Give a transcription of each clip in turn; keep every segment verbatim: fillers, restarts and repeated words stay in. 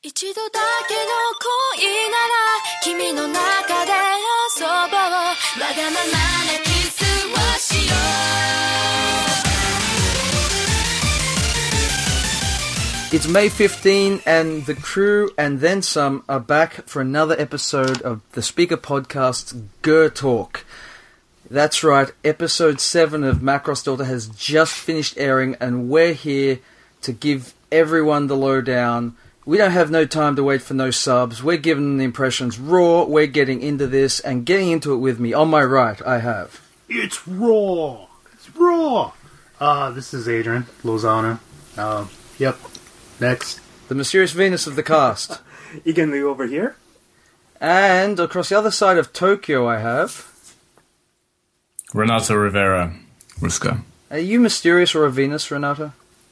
一度だけの恋なら君の中で遊ぼうわがままなキスをしよう It's May fifteenth and the crew and then some are back for another episode of the Speaker Podcast's Ger Talk. That's right, episode seven of Macross Delta has just finished airing and we're here to give everyone the lowdown. We don't have no time to wait for no subs. We're giving them the impressions raw. We're getting into this and getting into it with me. On my right, I have... It's raw. It's raw. Uh, this is Adrian Lozano. Uh, yep. Next. The mysterious Venus of the cast. Egan Liu over here. And across the other side of Tokyo, I have... Renato Rivera, Ruska. Are you mysterious or a Venus, Renato?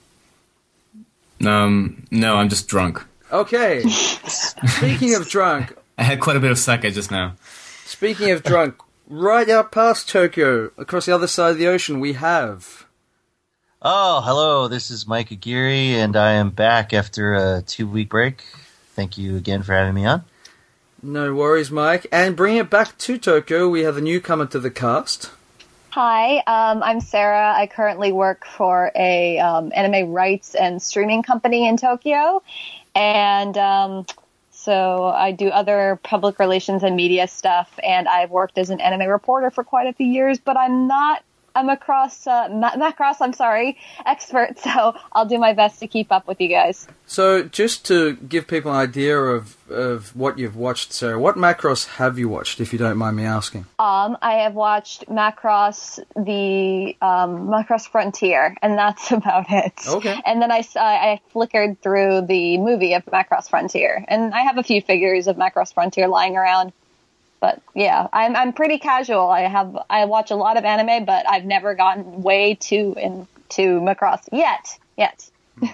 Um, no, I'm just drunk. Okay. Speaking of drunk... I had quite a bit of sake just now. Speaking of drunk, right out past Tokyo, across the other side of the ocean, we have... Oh, hello, this is Mike Aguirre, and I am back after a two-week break. Thank you again for having me on. No worries, Mike. And bringing it back to Tokyo, we have a newcomer to the cast. Hi, um, I'm Sarah. I currently work for a um, anime rights and streaming company in Tokyo, and um, so I do other public relations and media stuff, and I've worked as an anime reporter for quite a few years, but I'm not a Macross, uh, Ma- Macross, I'm sorry, expert, so I'll do my best to keep up with you guys. So, just to give people an idea of, of what you've watched, Sarah, what Macross have you watched, if you don't mind me asking? Um, I have watched Macross, the um, Macross Frontier, and that's about it. Okay. And then I, I flickered through the movie of Macross Frontier, and I have a few figures of Macross Frontier lying around. But yeah, I'm I'm pretty casual. I have I watch a lot of anime, but I've never gotten way too into Macross yet. Yet.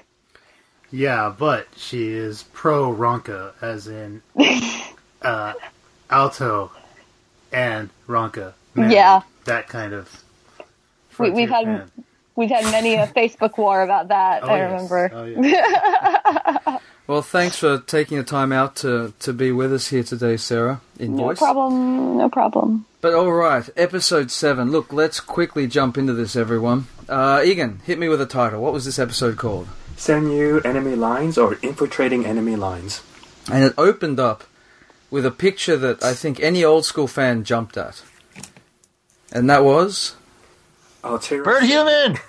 Yeah, but she is pro Ronka, as in uh, Alto and Ronka. Man, yeah, that kind of. We, we've had fan. we've had many a Facebook war about that. Oh, I yes. remember. Oh, yeah. Well, thanks for taking the time out to, to be with us here today, Sarah, in No voice. problem, no problem. But all right, episode seven. Look, let's quickly jump into this, everyone. Uh, Egan, hit me with a title. What was this episode called? Senyu enemy lines or infiltrating enemy lines. And it opened up with a picture that I think any old school fan jumped at. And that was... Altera Bird human!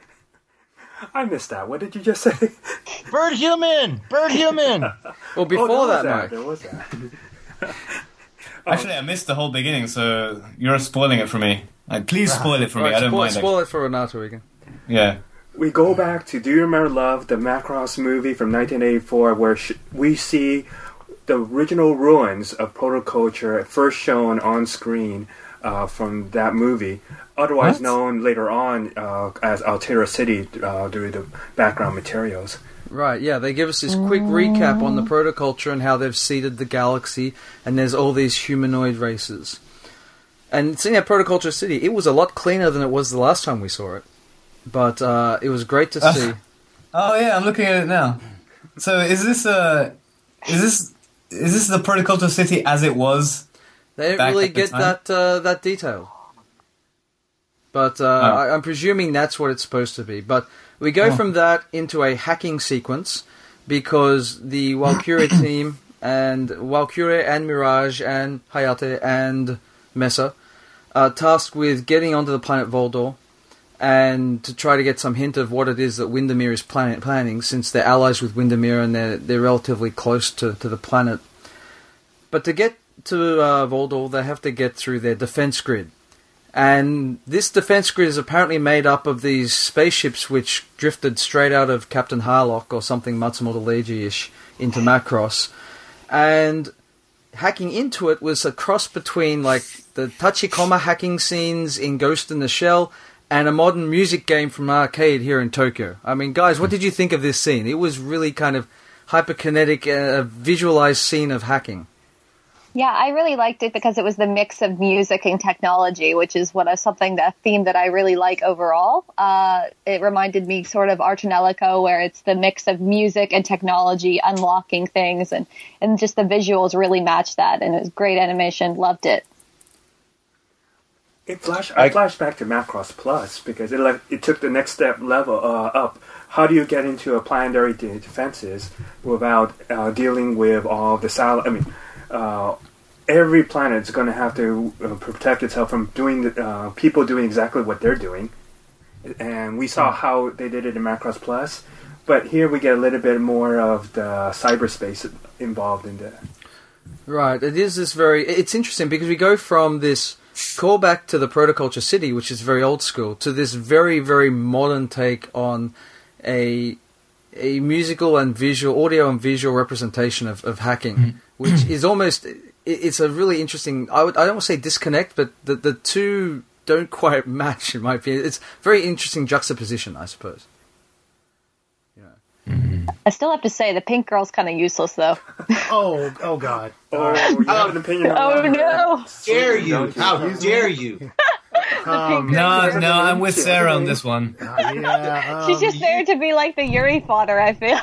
I missed that. What did you just say? Bird human! Bird human! Well, before oh, that, that, Mike. There was that. Actually, I missed the whole beginning, so you're spoiling it for me. Like, please spoil it for me. Right, I don't spoil, mind. spoil it for Renato, Egan. Yeah. We go back to Do You Remember Love, the Macross movie from nineteen eighty-four, where sh- we see the original ruins of protoculture first shown on screen uh, from that movie, otherwise what? known later on uh, as Altera City uh, due to the background materials. Right, yeah, they give us this quick recap on the protoculture and how they've seeded the galaxy, and there's all these humanoid races. And seeing that Protoculture City, it was a lot cleaner than it was the last time we saw it. But uh, it was great to see. Oh yeah, I'm looking at it now. So is this uh, is this is this the Protoculture City as it was? They don't back really at the get time? that uh, that detail. But uh, Oh. I, I'm presuming that's what it's supposed to be. But we go Oh. from that into a hacking sequence because the Valkyrie team and Valkyrie and Mirage and Hayate and Mesa are tasked with getting onto the planet Voldor and to try to get some hint of what it is that Windermere is plan- planning, since they're allies with Windermere and they're, they're relatively close to, to the planet. But to get to uh, Voldor, they have to get through their defense grid. And this defense grid is apparently made up of these spaceships which drifted straight out of Captain Harlock or something Matsumoto Leiji-ish into Macross. And hacking into it was a cross between like the Tachikoma hacking scenes in Ghost in the Shell and a modern music game from an arcade here in Tokyo. I mean, guys, what did you think of this scene? It was really kind of hyperkinetic, uh, a visualized scene of hacking. Yeah, I really liked it because it was the mix of music and technology, which is what a, something, a theme that I really like overall. Uh, it reminded me sort of Arch and Ellico, where it's the mix of music and technology unlocking things, and, and just the visuals really matched that, and it was great animation. Loved it. It flash, I, I flashed back to Macross Plus because it like it took the next step level uh, up. How do you get into a planetary de- defenses without uh, dealing with all the silent? I mean, uh, every planet is going to have to uh, protect itself from doing the, uh, people doing exactly what they're doing, and we saw how they did it in Macross Plus. But here we get a little bit more of the cyberspace involved in that. Right. It is this very. It's interesting because we go from this callback to the Protoculture City, which is very old school, to this very, very modern take on a a musical and visual, audio and visual representation of, of hacking, mm. which is almost, it, it's a really interesting, I, would, I don't want to say disconnect, but the, the two don't quite match in my opinion. It's a very interesting juxtaposition, I suppose. I still have to say the pink girl's kind of useless, though. oh, oh God! Oh, you have an opinion on Oh that? no! How dare you? How dare you? Um, No, no, I'm with Sarah on this one. uh, yeah, um, She's just there to be like the Yuri fodder, I feel.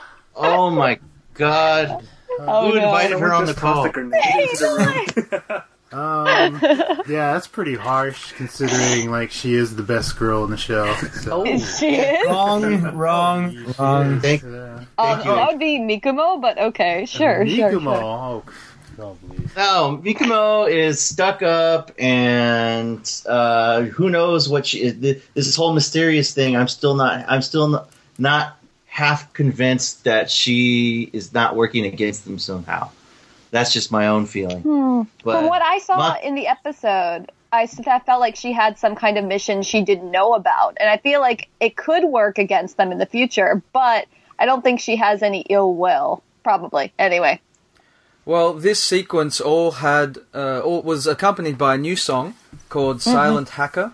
Oh my god. Oh, Who no. invited her on the Just toss call? the grenade into the room. Um, yeah, that's pretty harsh considering like she is the best girl in the show. So. She is? Wrong, wrong, wrong. Thank, Yeah. Um, you. that would be Mikumo, but okay, sure, sure, Mikumo. sure. Oh, oh, please. no, Mikumo is stuck up, and uh, who knows what she is. This this whole mysterious thing. I'm still not. I'm still not, not half convinced that she is not working against them somehow. That's just my own feeling. Hmm. But From what I saw Ma- in the episode, I s- I felt like she had some kind of mission she didn't know about. And I feel like it could work against them in the future, but I don't think she has any ill will. Probably. Anyway. Well, this sequence all had, uh, all was accompanied by a new song called Mm-hmm. Silent Hacker,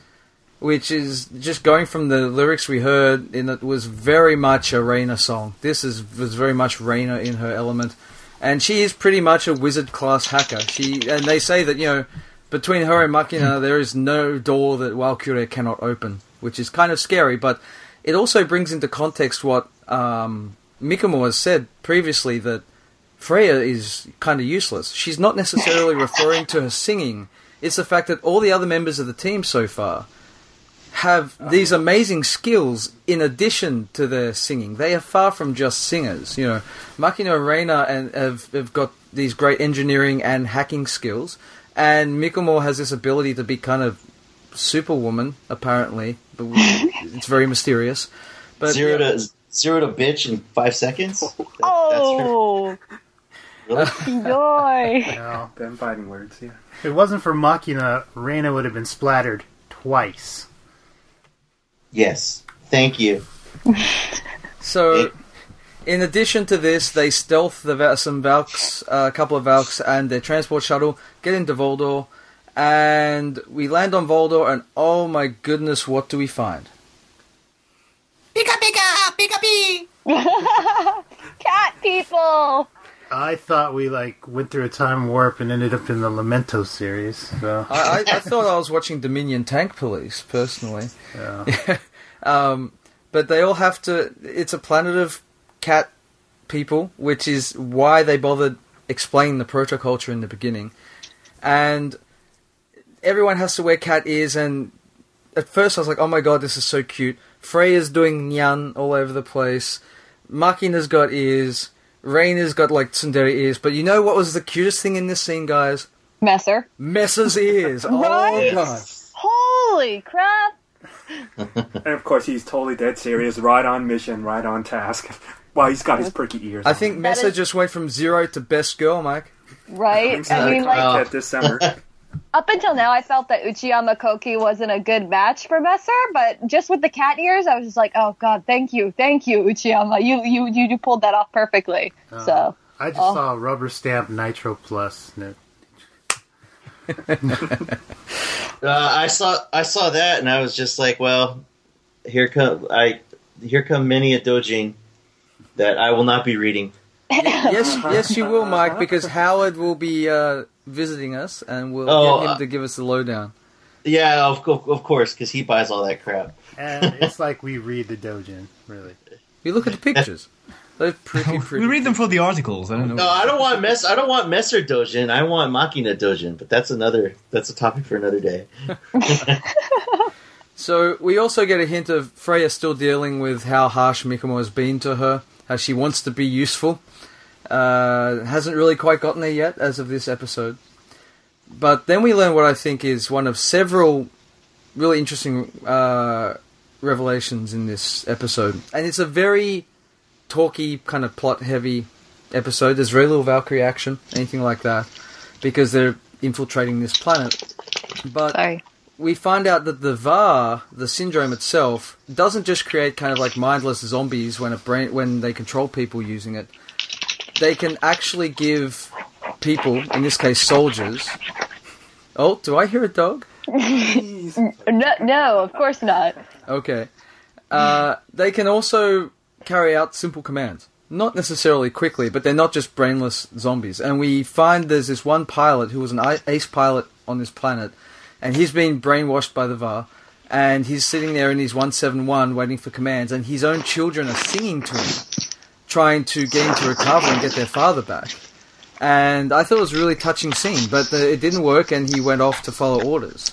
which is just going from the lyrics we heard, and it was very much a Reina song. This is was very much Reina in her element. And she is pretty much a wizard-class hacker. She and they say that, you know, between her and Makina, there is no door that Valkyrie cannot open, which is kind of scary. But it also brings into context what um, Mikumo has said previously, that Freya is kind of useless. She's not necessarily referring to her singing. It's the fact that all the other members of the team so far have these amazing skills in addition to their singing. They are far from just singers. You know, Makino and Reina and have, have got these great engineering and hacking skills, and Mikumo has this ability to be kind of superwoman, apparently. But it's very mysterious. But zero to zero to bitch in five seconds. That, Oh! That's really? Joy! No. Them fighting words, yeah. If it wasn't for Makina, Reina would have been splattered twice. Yes. Thank you. So, It- in addition to this, they stealth the Val- some Valks, uh, a couple of Valks, and their transport shuttle, get into Voldor, and we land on Voldor, and oh my goodness, what do we find? Cat people! I thought we like went through a time warp and ended up in the Lamento series. So I, I, I thought I was watching Dominion Tank Police, personally. yeah. um, but they all have to... It's a planet of cat people, which is why they bothered explaining the protoculture in the beginning. And everyone has to wear cat ears, and at first I was like, oh my god, this is so cute. Freya's doing nyan all over the place. Makina's got ears. Reina's got like tsundere ears. But you know what was the cutest thing in this scene, guys? Messer. Messer's ears. Right? Oh god. Holy crap! And of course, he's totally dead serious, right on mission, right on task. Well, he's got his perky ears. I on. think That Messer is- just went from zero to best girl, Mike. Right? He's I got a mean, like, contact this summer. up until now, I felt that Uchiyama Koki wasn't a good match for Messer, but just with the cat ears, I was just like, oh god, thank you, thank you, Uchiyama. You you you, you pulled that off perfectly. Uh, So, I just oh. saw rubber stamp Nitro Plus. No. Uh, I saw I saw that, and I was just like, well, here come I here come many a dojin that I will not be reading. Yes, yes, you will, Mike, because Howard will be uh, visiting us, and we'll Oh, get him uh, to give us the lowdown. Yeah, of, co- of course, because he buys all that crap. And it's like we read the Dojin, really. You look at the pictures; they're pretty, pretty. We read them for the articles. I don't know. No, I don't want mess. I don't want Messer Dojin. I want Machina Dojin. But that's another. That's a topic for another day. So we also get a hint of Freya still dealing with how harsh Mikomo has been to her, how she wants to be useful. Uh, hasn't really quite gotten there yet as of this episode. But then we learn what I think is one of several really interesting uh, revelations in this episode. And it's a very talky, kind of plot-heavy episode. There's very little Valkyrie action, anything like that, because they're infiltrating this planet. But Sorry. we find out that the V A R, the syndrome itself, doesn't just create kind of like mindless zombies when a brain when they control people using it. They can actually give people, in this case soldiers... Oh, do I hear a dog? No, no, of course not. Okay. Uh, they can also carry out simple commands. Not necessarily quickly, but they're not just brainless zombies. And we find there's this one pilot who was an ace pilot on this planet, and he's been brainwashed by the V A R, and he's sitting there in his one seventy-one waiting for commands, and his own children are singing to him, trying to get him to recover and get their father back. And I thought it was a really touching scene, but the, it didn't work, and he went off to follow orders.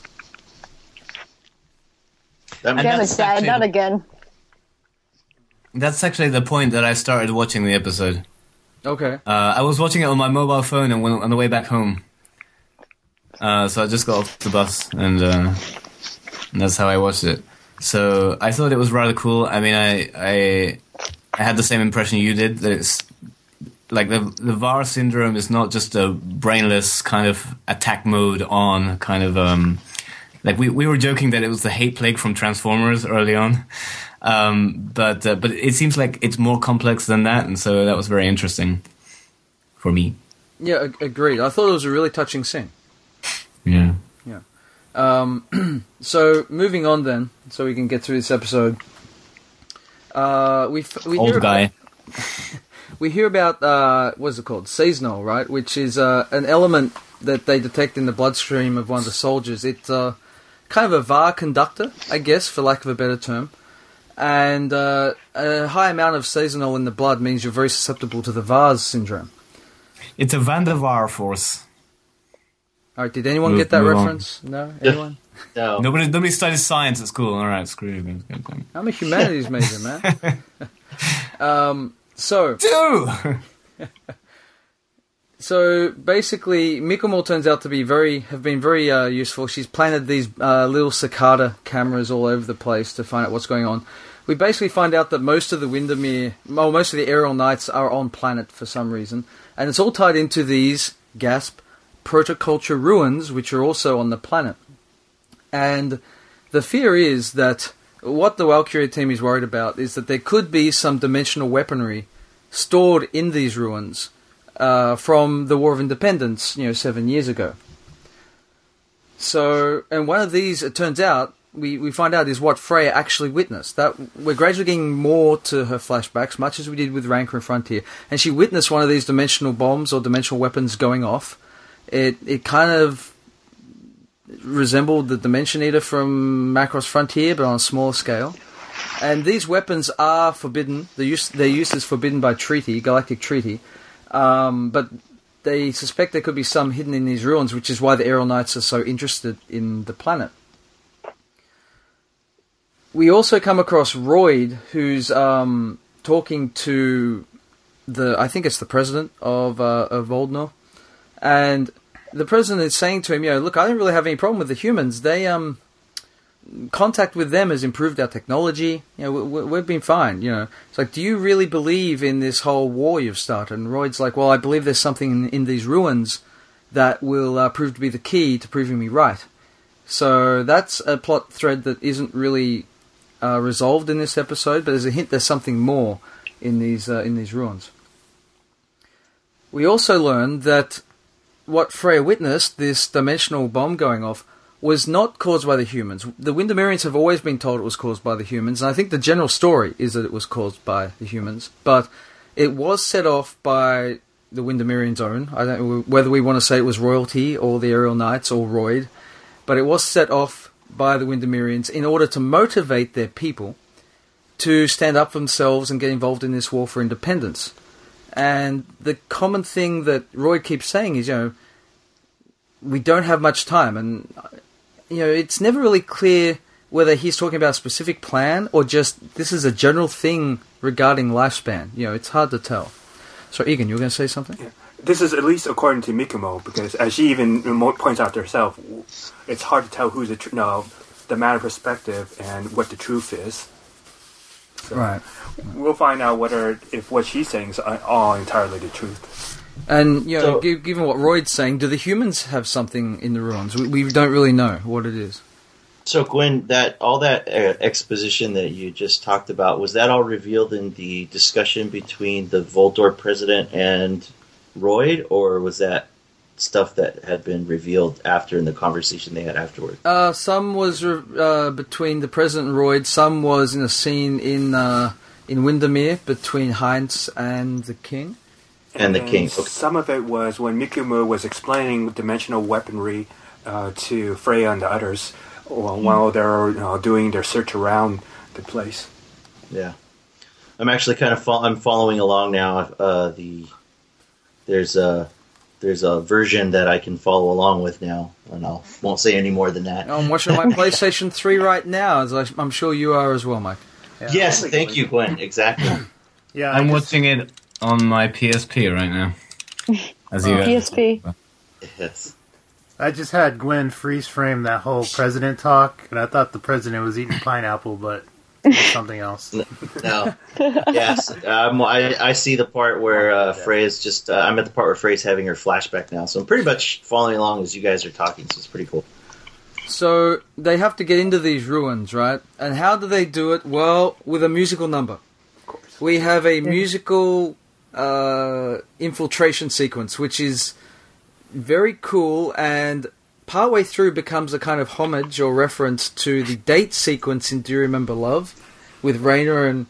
That Damn it, that's Dad, actually not the- again. That's actually the point that I started watching the episode. Okay. Uh, I was watching it on my mobile phone and went on the way back home. Uh, so I just got off the bus, and, uh, and that's how I watched it. So I thought it was rather cool. I mean, I I, I had the same impression you did, that it's like the the V A R syndrome is not just a brainless kind of attack mode on kind of um like we we were joking that it was the hate plague from Transformers early on, um, but uh, but it seems like it's more complex than that, and so that was very interesting for me. Yeah, ag- agreed. I thought it was a really touching scene. Yeah. Um, so moving on then, so we can get through this episode. Uh, we f- we Old hear guy. About, we hear about uh, what's it called, seasonal, right? Which is uh, an element that they detect in the bloodstream of one of the soldiers. It's uh, kind of a V A R conductor, I guess, for lack of a better term. And uh, a high amount of seasonal in the blood means you're very susceptible to the V A R's syndrome. It's a Van der Waal force. All right, did anyone Move- get that move on. reference? No, anyone? No. Nobody nobody studies science at school. All right, screw you. I'm a humanities major, man. um, so, Two. so basically, Mikomo turns out to be very have been very uh, useful. She's planted these uh, little cicada cameras all over the place to find out what's going on. We basically find out that most of the Windermere, well, most of the aerial knights are on planet for some reason, and it's all tied into these gasp protoculture ruins, which are also on the planet. And the fear is that what the Valkyrie team is worried about is that there could be some dimensional weaponry stored in these ruins uh, from the War of Independence, you know, seven years ago. So, and one of these, it turns out, we, we find out is what Freya actually witnessed. That we're gradually getting more to her flashbacks, much as we did with Ranker and Frontier. And she witnessed one of these dimensional bombs or dimensional weapons going off. It it kind of resembled the Dimension Eater from Macross Frontier, but on a smaller scale. And these weapons are forbidden. Their use, their use is forbidden by treaty, Galactic Treaty. Um, but they suspect there could be some hidden in these ruins, which is why the Aerial Knights are so interested in the planet. We also come across Royd, who's um, talking to the, I think it's the president of uh, of Voldnor. And the president is saying to him, you know, look, I don't really have any problem with the humans. They, um, contact with them has improved our technology. You know, we, we've been fine, you know. It's like, do you really believe in this whole war you've started? And Royd's like, well, I believe there's something in, in these ruins that will uh, prove to be the key to proving me right. So that's a plot thread that isn't really uh, resolved in this episode, but there's a hint there's something more in these uh, in these ruins. We also learned that what Freya witnessed, this dimensional bomb going off, was not caused by the humans. The Windermerians have always been told it was caused by the humans, and I think the general story is that it was caused by the humans. But It was set off by the Windermerean's own. I don't know whether we want to say it was royalty or the Aerial Knights or Royd, but it was set off by the Windermereans in order to motivate their people to stand up for themselves and get involved in this war for independence. And the common thing that Royd keeps saying is, you know, we don't have much time, and you know, it's never really clear whether he's talking about a specific plan or just this is a general thing regarding lifespan. You know, it's hard to tell. So, Egan, you were going to say something? Yeah. This is at least according to Mikumo, because as she even points out to herself, it's hard to tell who's the tr- no, the matter of perspective and what the truth is. So Right. We'll find out whether if what she's saying is all entirely the truth. And, you know, So- gi- given what Royd's saying, do the humans have something in the ruins? We, we don't really know what it is. So Gwen, that all that uh, exposition that you just talked about, was that all revealed in the discussion between the Voldor president and Royd, or was that stuff that had been revealed after in the conversation they had afterward? Uh, some was uh, between the President and Royd, some was in a scene in uh, in Windermere between Heinz and the King. And the then king. Okay. Some of it was when Mikumo was explaining dimensional weaponry uh, to Freya and the others while, while they're you know, doing their search around the place. Yeah, I'm actually kind of fo- I'm following along now. Uh, the there's a there's a version that I can follow along with now, and I won't say any more than that. I'm watching my PlayStation three right now, as I, I'm sure you are as well, Mike. Yeah. Yes, thank you, Gwen. Exactly. Yeah, I I'm just- watching it on my P S P right now. As you guys P S P. Yes. I just had Gwen freeze frame that whole president talk, and I thought the president was eating pineapple, but it was something else. No. Yes. Um, I I see the part where uh, Freya's just. Uh, I'm at the part where Freya's having her flashback now, so I'm pretty much following along as you guys are talking. So it's pretty cool. So they have to get into these ruins, right? And how do they do it? Well, with a musical number. Of course. We have a musical uh, infiltration sequence, which is very cool, and partway through becomes a kind of homage or reference to the date sequence in Do You Remember Love, with Raina and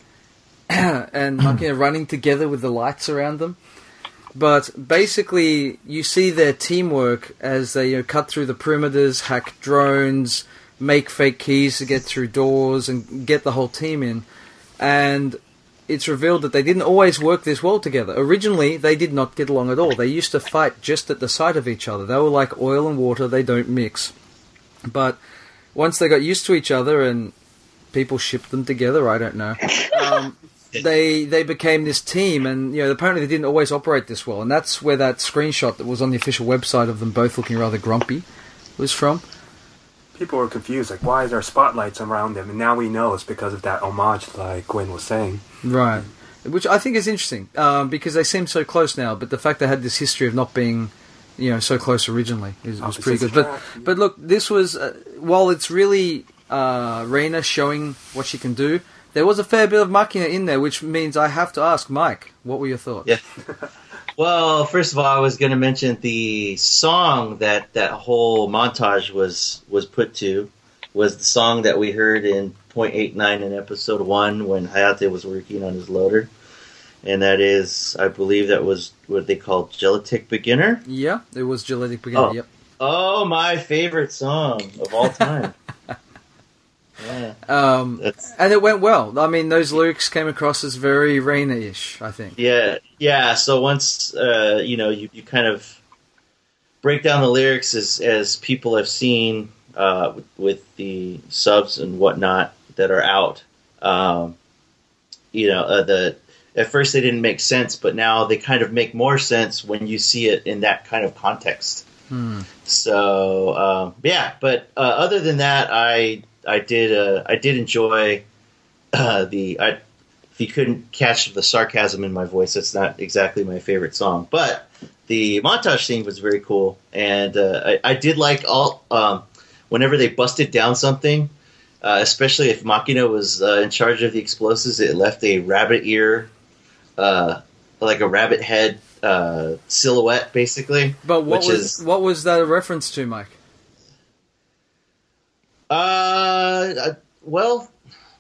and Makina running together with the lights around them. But basically, you see their teamwork as they you know, cut through the perimeters, hack drones, make fake keys to get through doors, and get the whole team in. And it's revealed that they didn't always work this well together. Originally, they did not get along at all. They used to fight just at the sight of each other. They were like oil and water, they don't mix. But once they got used to each other and people shipped them together, I don't know, um, they they became this team, and you know apparently they didn't always operate this well. And that's where that screenshot that was on the official website of them both looking rather grumpy was from. People were confused, like, why is there spotlights around them? And now we know it's because of that homage, like Gwen was saying. Right. Which I think is interesting, um, because they seem so close now, but the fact they had this history of not being, you know, so close originally is, was pretty good. But but look, this was, uh, while it's really uh, Reina showing what she can do, there was a fair bit of Makina in there, which means I have to ask Mike, what were your thoughts? Yeah. Well, first of all, I was going to mention the song that that whole montage was was put to was the song that we heard in point eight nine in episode one when Hayate was working on his loader. And that is, I believe that was what they call Gelatic Beginner. Yeah, it was Gelatic Beginner, Oh. yep. Oh, my favorite song of all time. Yeah, Um, that's and it went well. I mean, those lyrics came across as very Reina-ish, I think. yeah, yeah. So once uh, you know, you, you kind of break down the lyrics as as people have seen uh, with, with the subs and whatnot that are out. Um, you know, uh, the at first they didn't make sense, but now they kind of make more sense when you see it in that kind of context. Hmm. So uh, yeah, but uh, other than that, I I did uh, I did enjoy uh, the. I, if you couldn't catch the sarcasm in my voice, that's not exactly my favorite song, but the montage scene was very cool, and uh, I, I did like all um, whenever they busted down something, uh, especially if Makina was uh, in charge of the explosives. It left a rabbit ear, uh, like a rabbit head uh, silhouette, basically. But what which was is, what was that a reference to, Mike? Uh, uh, well,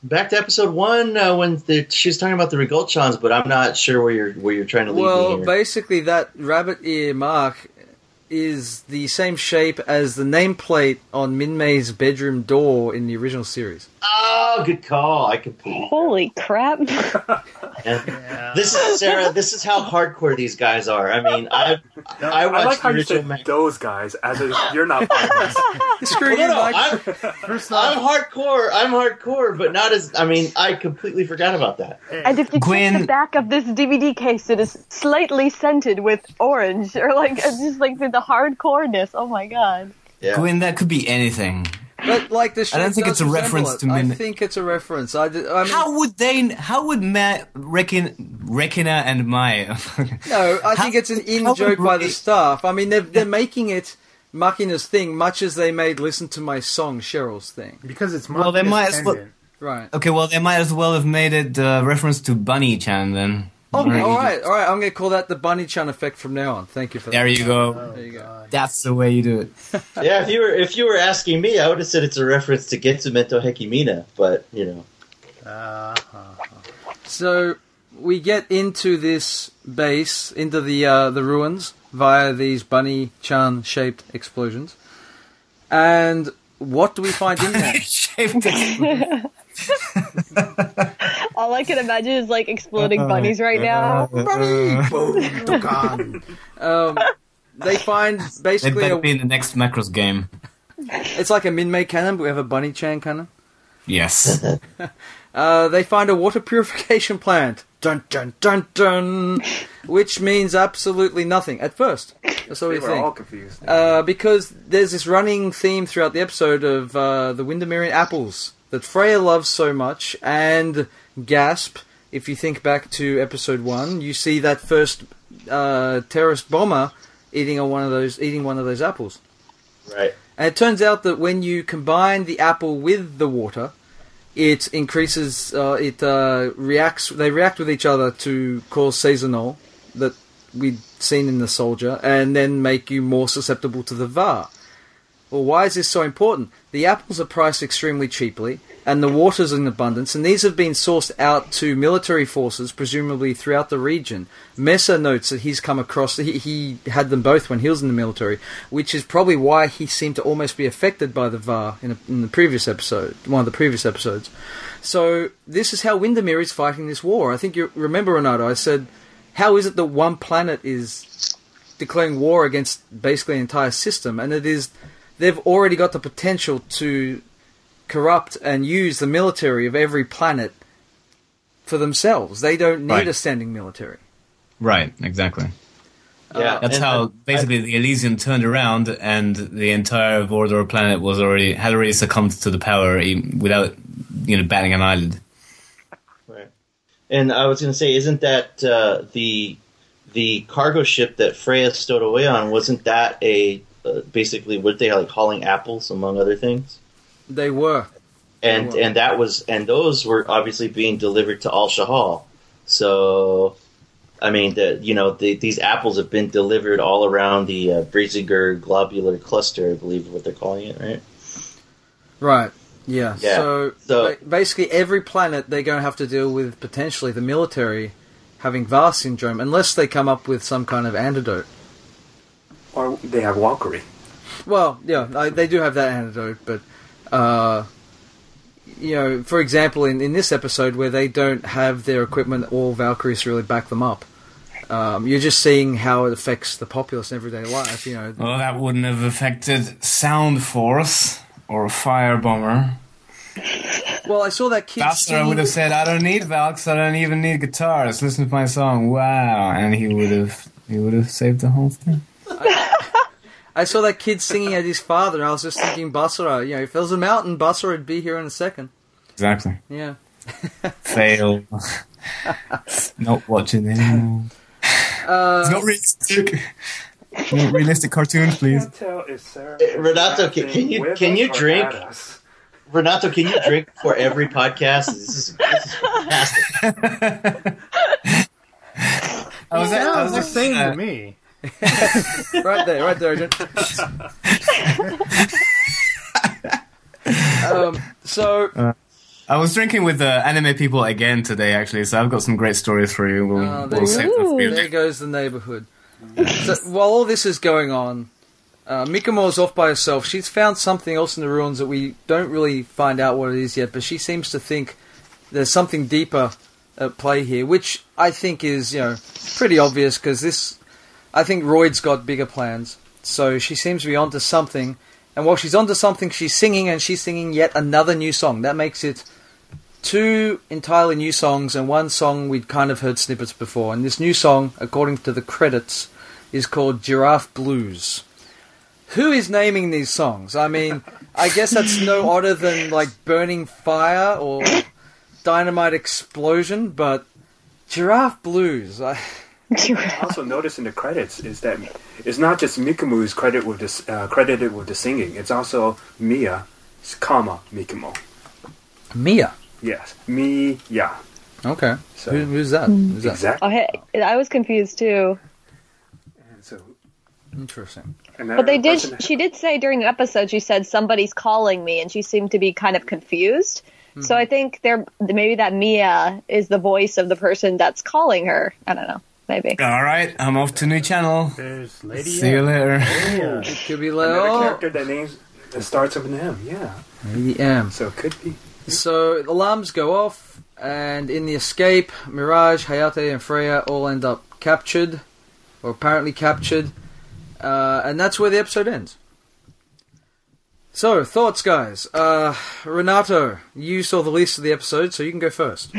back to episode one uh, when the, she was talking about the Regulchons, but I'm not sure where you're where you're trying to lead Well, me here. basically, that rabbit ear mark is the same shape as the nameplate on Minmei's bedroom door in the original series. Oh, good call. I completely. Holy crap. Yeah. This is Sarah. This is how hardcore these guys are. I mean, I I I watched like how the you original. said Ma- those guys, as if you're not part of this. Screw Well, you, no, no, Mike. I'm, First I'm off, hardcore. I'm hardcore, but not as. I mean, I completely forgot about that. And if you Gwen- check the back of this D V D case, it is slightly scented with orange, or like it's just like the, the hardcoreness. Oh my god! Yeah. Gwen, that could be anything. But like the I don't shape think does it's a resemble reference it. to Min- I think it's a reference. I, did, I mean, How would they? How would Matt reckon Rekina and Mai? no, I How- think it's an in how joke would by the we- staff. I mean, they're they're making it Makina's thing, much as they made "Listen to My Song" Cheryl's thing. because it's Well, they Makina's might as well- pendant. Right. Okay, well they might as well have made it uh, reference to Bunny-chan then. Oh, Or- all right, all right. I'm going to call that the Bunny-chan effect from now on. Thank you for that. There you go. Oh, There you go. God. That's the way you do it. Yeah, if you were if you were asking me, I would have said it's a reference to Getsumento Hekimina, but you know. Uh, So we get into this base, into the uh, the ruins via these bunny-chan shaped explosions, and what do we find in there? Shaped explosion. All I can imagine is like exploding bunnies right now. Bunny! boom, Dokkan. Um, they find They basically better a, be in the next Macross game. it's like a Minmei cannon, but we have a bunny-chan cannon. Yes. Uh, they find a water purification plant. Dun dun dun dun, which means absolutely nothing at first. That's what They we were think. all confused. Uh, because there's this running theme throughout the episode of uh, the Windermere apples that Freya loves so much, and Gasp. If you think back to episode one, you see that first uh, terrorist bomber eating on one of those eating one of those apples. Right. And it turns out that when you combine the apple with the water, it increases. Uh, it uh, reacts. They react with each other to cause Seasonal that we'd seen in the soldier, and then make you more susceptible to the V A R. Well, why is this so important? The apples are priced extremely cheaply, and the water's in abundance, and these have been sourced out to military forces, presumably throughout the region. Mesa notes that he's come across, he, he had them both when he was in the military, which is probably why he seemed to almost be affected by the V A R in, a, in the previous episode, one of the previous episodes. So, this is how Windermere is fighting this war. I think you remember, Renato, I said, how is it that one planet is declaring war against basically an entire system? And it is, they've already got the potential to corrupt and use the military of every planet for themselves. They don't need Right. a standing military. Right, exactly. Yeah. That's and, how uh, basically the Elysium turned around, and the entire Vordor planet was already had already succumbed to the power e- without, you know, batting an eyelid. Right. And I was going to say, isn't that uh, the the cargo ship that Freya stowed away on? Wasn't that a uh, basically what they like hauling apples among other things? They were. And They were. and that was and those were obviously being delivered to Al Shahal. So, I mean, the you know the, these apples have been delivered all around the uh, Brazinger globular cluster, I believe is what they're calling it, right? Right. Yeah. Yeah. So, So- ba- basically, every planet they're going to have to deal with potentially the military having V A R syndrome, unless they come up with some kind of antidote. Or they have Valkyrie. Well, yeah, I, they do have that antidote, but uh, you know, for example, in, in this episode where they don't have their equipment, all Valkyries to really back them up. Um, you're just seeing how it affects the populace in everyday life. You know, Well, that wouldn't have affected Sound Force or Fire Bomber. well, I saw that kid Bastard singing. would have said, "I don't need Valks. I don't even need guitars. Listen to my song. Wow!" And he would have he would have saved the whole thing. I saw that kid singing at his father, and I was just thinking, Basra. You know, if there was a mountain, Basra would be here in a second. Exactly. Yeah. Fail. Not watching anymore. Uh, It's not realistic. Not realistic cartoons, I please. can't tell if Sarah Eh, Renato, can- laughing can you- with can us you or drink? at us. Renato, can you drink for every podcast? This is, this is fantastic. I was, I Sounds was the just same uh, to me. right there, right there, Agent. um, so, I was drinking with the anime people again today, actually, so I've got some great stories for you. We'll, Oh, there we'll you save go. them for you. There goes the neighborhood. So, while all this is going on, uh, Mikumo's off by herself. She's found something else in the ruins that we don't really find out what it is yet, but she seems to think there's something deeper at play here, which I think is, you know, pretty obvious, because this, I think Royd's got bigger plans. So she seems to be onto something, and while she's onto something, she's singing, and she's singing yet another new song. That makes it two entirely new songs and one song we'd kind of heard snippets before. And this new song, according to the credits, is called Giraffe Blues. Who is naming these songs? I mean, I guess that's no odder than like Burning Fire or Dynamite Explosion, but Giraffe Blues. I... I also noticed in the credits is that it's not just Mikumo's credit with this, uh, credited with the singing. It's also Mia, comma Mikumo. Mia. Yes, Mia. Okay. So- Who, who's that? Who's that? Exactly. Oh, hey, I was confused too. And so, Interesting. But they did. She did say during the episode, she said somebody's calling me, and she seemed to be kind of confused. Hmm. So I think there maybe that Mia is the voice of the person that's calling her. I don't know. Maybe. All right, I'm off to new channel. There's Lady See you M. later. Yeah. It could be like, Another oh, character that names that starts with an M. Yeah, Lady M. so it could be. So alarms go off, and in the escape, Mirage, Hayate, and Freya all end up captured, or apparently captured, uh, and that's where the episode ends. So, thoughts, guys. Uh, Renato, you saw the least of the episode, so you can go first.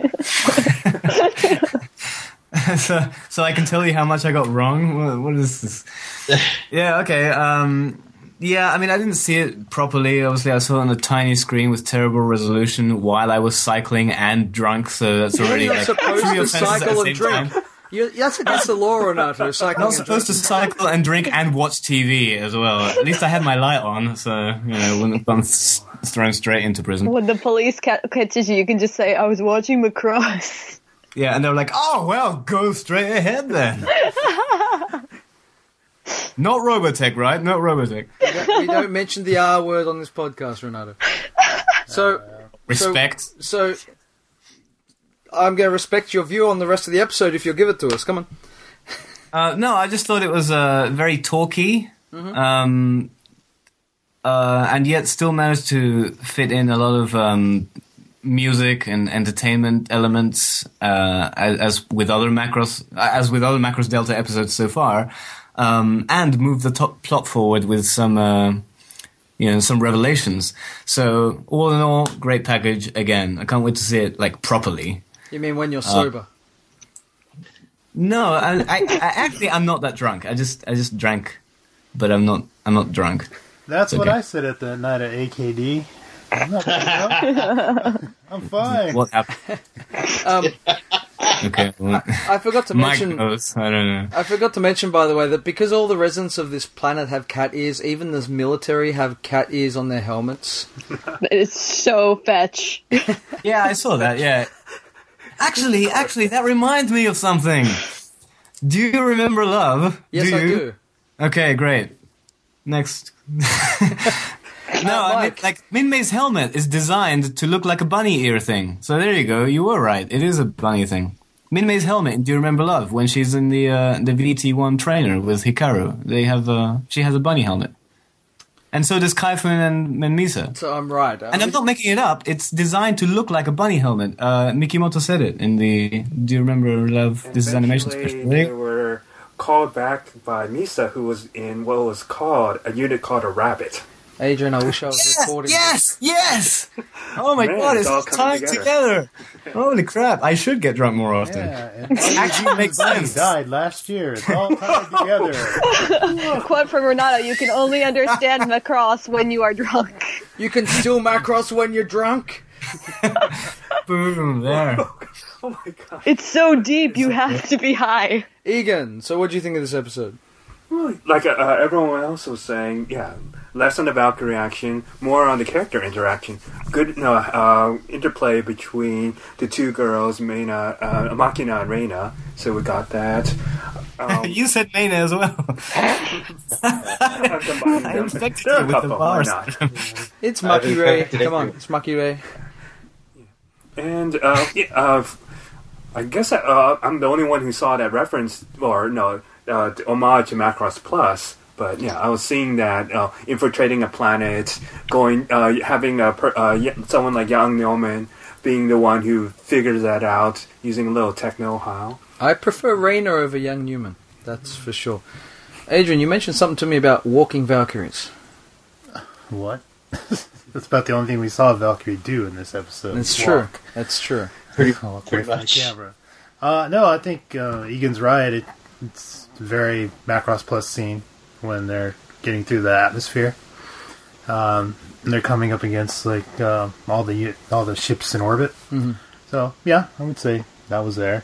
so, so I can tell you how much I got wrong. What, what is this? Yeah, okay. Um, yeah, I mean, I didn't see it properly. Obviously, I saw it on a tiny screen with terrible resolution while I was cycling and drunk. So that's already You're like supposed three to offenses at cycle the and same drink. time. You, that's against the law, Renato. Cycling Not and supposed to drinking. cycle and drink and watch T V as well. At least I had my light on, so you know, wouldn't have gone s- thrown straight into prison. When the police ca- catches you, you can just say, "I was watching Macross." Yeah, and they were like, "Oh well, go straight ahead then." Not Robotech, right? Not Robotech. We don't, we don't mention the R word on this podcast, Renato. So, Respect. so I'm going to respect your view on the rest of the episode if you'll give it to us. Come on. Uh, no, I just thought it was uh, very talky, um, uh, and yet still managed to fit in a lot of um, music and entertainment elements, uh, as, as with other Macross, as with other Macross Delta episodes so far, um, and move the top plot forward with some, uh, you know, some revelations. So all in all, great package. Again, I can't wait to see it like properly. You mean when you're sober? No, I, I, I actually I'm not that drunk. I just I just drank, but I'm not I'm not drunk. That's what Okay. I said at the night at A K D. I'm not drunk. I'm fine. What happened? Um, Okay, well, I forgot to Mike mention. knows. I don't know. I forgot to mention, by the way, that because all the residents of this planet have cat ears, even the military have cat ears on their helmets. It's so fetch. Yeah, I saw that. Yeah, actually, actually, that reminds me of something. Do you remember Love? Yes, do I you? do. Okay, great. Next. No, Uh, I mean, Mike. like, Min-May's helmet is designed to look like a bunny ear thing. So there you go, you were right. It is a bunny thing. Min-May's helmet in Do You Remember Love? When she's in the uh, the V T one trainer with Hikaru, they have uh, she has a bunny helmet. And so does Kaifun and, and Misa. So I'm right. And I'm not making it up, it's designed to look like a bunny helmet. Uh, Mikimoto said it in the Do You Remember Love? This is animation Eventually, special. They were called back by Misa, who was in what was called a unit called a Rabbit. Adrian, I wish I was recording. Yes, yes! Oh my Man, god, it's it's all all coming tied together. Holy crap, I should get drunk more often. Yeah, and Actually makes buddy sense. died last year. It's all tied together. Quote from Renato: "You can only understand Macross when you are drunk." You can steal Macross when you're drunk. Boom, there. Oh my god. It's so deep, you have to be high. Egan, so what do you think of this episode? Like uh, uh, everyone else was saying, yeah, less on the Valkyrie action, more on the character interaction. Good no, uh, interplay between the two girls, Meina, uh, Makina and Reina. So we got that. Um, You said Maina as well. I'm combining I them. infected They're you a with the couple, why bars. not? It's I've Mucky Ray. infected Come on, everyone. it's Mucky Ray. And uh, yeah, uh, I guess uh, I'm the only one who saw that reference, or no, uh, the homage to Macross Plus. But yeah, I was seeing that uh, infiltrating a planet, going, uh, having a per, uh, someone like Yang Newman being the one who figures that out using a little tech know-how. I prefer Rainer over Young Newman, that's for sure. Adrian, you mentioned something to me about walking Valkyries. What? That's about the only thing we saw Valkyrie do in this episode. That's Walk. true. That's true. Pretty, Walk away pretty from much. the camera. Uh, no, I think uh, Egan's right. It, it's a very Macross Plus scene when they're getting through the atmosphere. Um, and they're coming up against like uh, all the all the ships in orbit. Mm-hmm. So yeah, I would say that was there.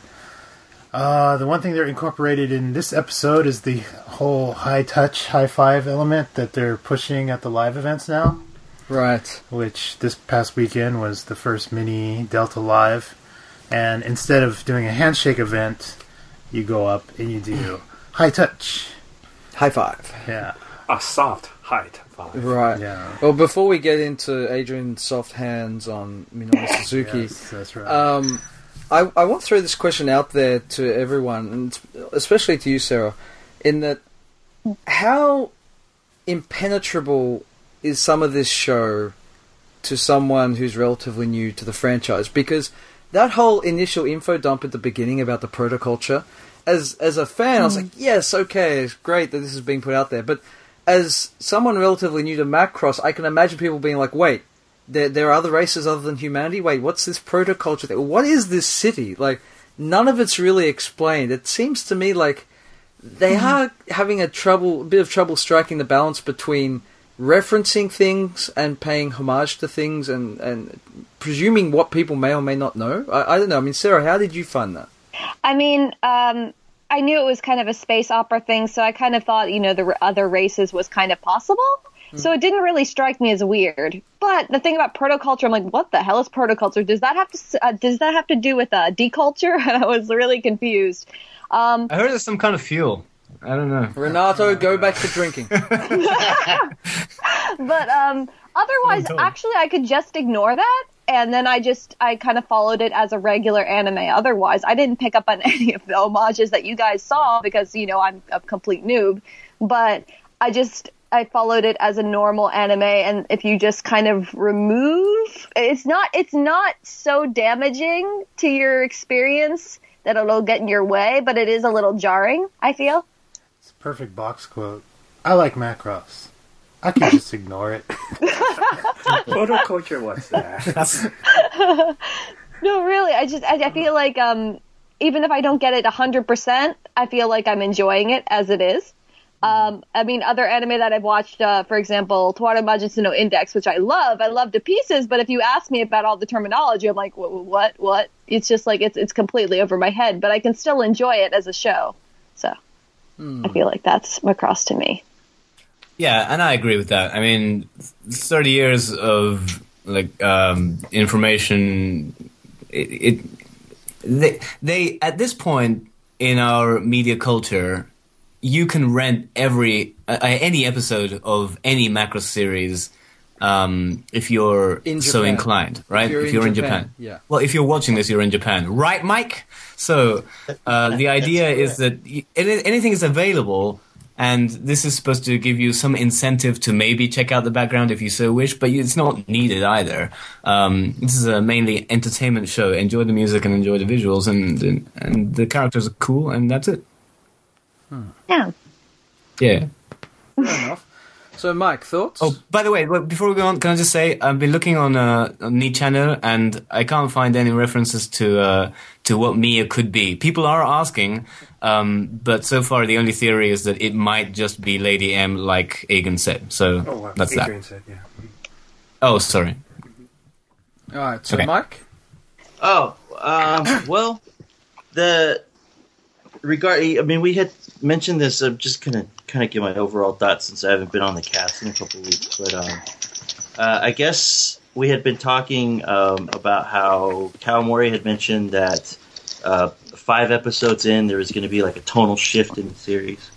Uh, the one thing they're incorporated in this episode is the whole high touch, high five element that they're pushing at the live events now. Right. Which this past weekend was the first mini Delta Live. And instead of doing a handshake event, you go up and you do high touch. High five. Yeah. A soft height five. Right. Yeah. Well, before we get into Adrian's soft hands on Minoru Suzuki, Yes, that's right. um, I, I want to throw this question out there to everyone, and especially to you, Sarah, in that how impenetrable is some of this show to someone who's relatively new to the franchise? Because that whole initial info dump at the beginning about the protoculture, as as a fan, I was like, yes, okay, it's great that this is being put out there. But as someone relatively new to Macross, I can imagine people being like, wait, there there are other races other than humanity? Wait, what's this protoculture thing? What is this city? Like, none of it's really explained. It seems to me like they are having a trouble, a bit of trouble striking the balance between referencing things and paying homage to things and, and presuming what people may or may not know. I, I don't know. I mean, Sarah, how did you find that? I mean, um, I knew it was kind of a space opera thing, so I kind of thought, you know, the r- other races was kind of possible. Mm. So it didn't really strike me as weird. But the thing about protoculture, I'm like, what the hell is protoculture? Does that have to uh, does that have to do with uh, deculture? I was really confused. Um, I heard it's some kind of fuel. I don't know. Renato, go back to drinking. but um, otherwise, Oh, actually, I could just ignore that. And then I just, I kind of followed it as a regular anime. Otherwise, I didn't pick up on any of the homages that you guys saw because, you know, I'm a complete noob. But I just, I followed it as a normal anime. And if you just kind of remove, it's not, it's not so damaging to your experience that it'll get in your way, but it is a little jarring, I feel. It's a perfect box quote. I like Macross. I can just ignore it. Protoculture, what's that? No, really, I just, I, I feel like, um, even if I don't get it one hundred percent, I feel like I'm enjoying it as it is. Um, I mean, other anime that I've watched, uh, for example, Towaru Majutsu no Index, which I love, I love to pieces, but if you ask me about all the terminology, I'm like, what, what, what? It's just like, it's, it's completely over my head, but I can still enjoy it as a show. So, Hmm. I feel like that's Macross to me. Yeah, and I agree with that. I mean, thirty years of like um, information. It, it they they at this point in our media culture, you can rent every uh, any episode of any Macross series um, if you're In so Japan. inclined, right? If you're in Japan, yeah. Well, if you're watching this, you're in Japan, right, Mike? So uh, the idea is that y- any- anything is available. And this is supposed to give you some incentive to maybe check out the background if you so wish, but it's not needed either. Um, this is a mainly entertainment show. Enjoy the music and enjoy the visuals, and and, and the characters are cool, and that's it. Yeah. Yeah. Fair enough. So, Mike, thoughts? Oh, by the way, well, before we go on, can I just say I've been looking on uh, on Ni channel, and I can't find any references to uh, to what Mia could be. People are asking, um, but so far the only theory is that it might just be Lady M, like Egan said. So Oh, wow. that's Adrian that. said, yeah. Oh, sorry. All right, so Okay. Mike? Oh, um, well, the regard. I mean, we had mentioned this. I'm just gonna kind of give my overall thoughts since I haven't been on the cast in a couple of weeks. But um, uh, I guess we had been talking um, about how Kawamori had mentioned that uh, five episodes in, there was going to be like a tonal shift in the series,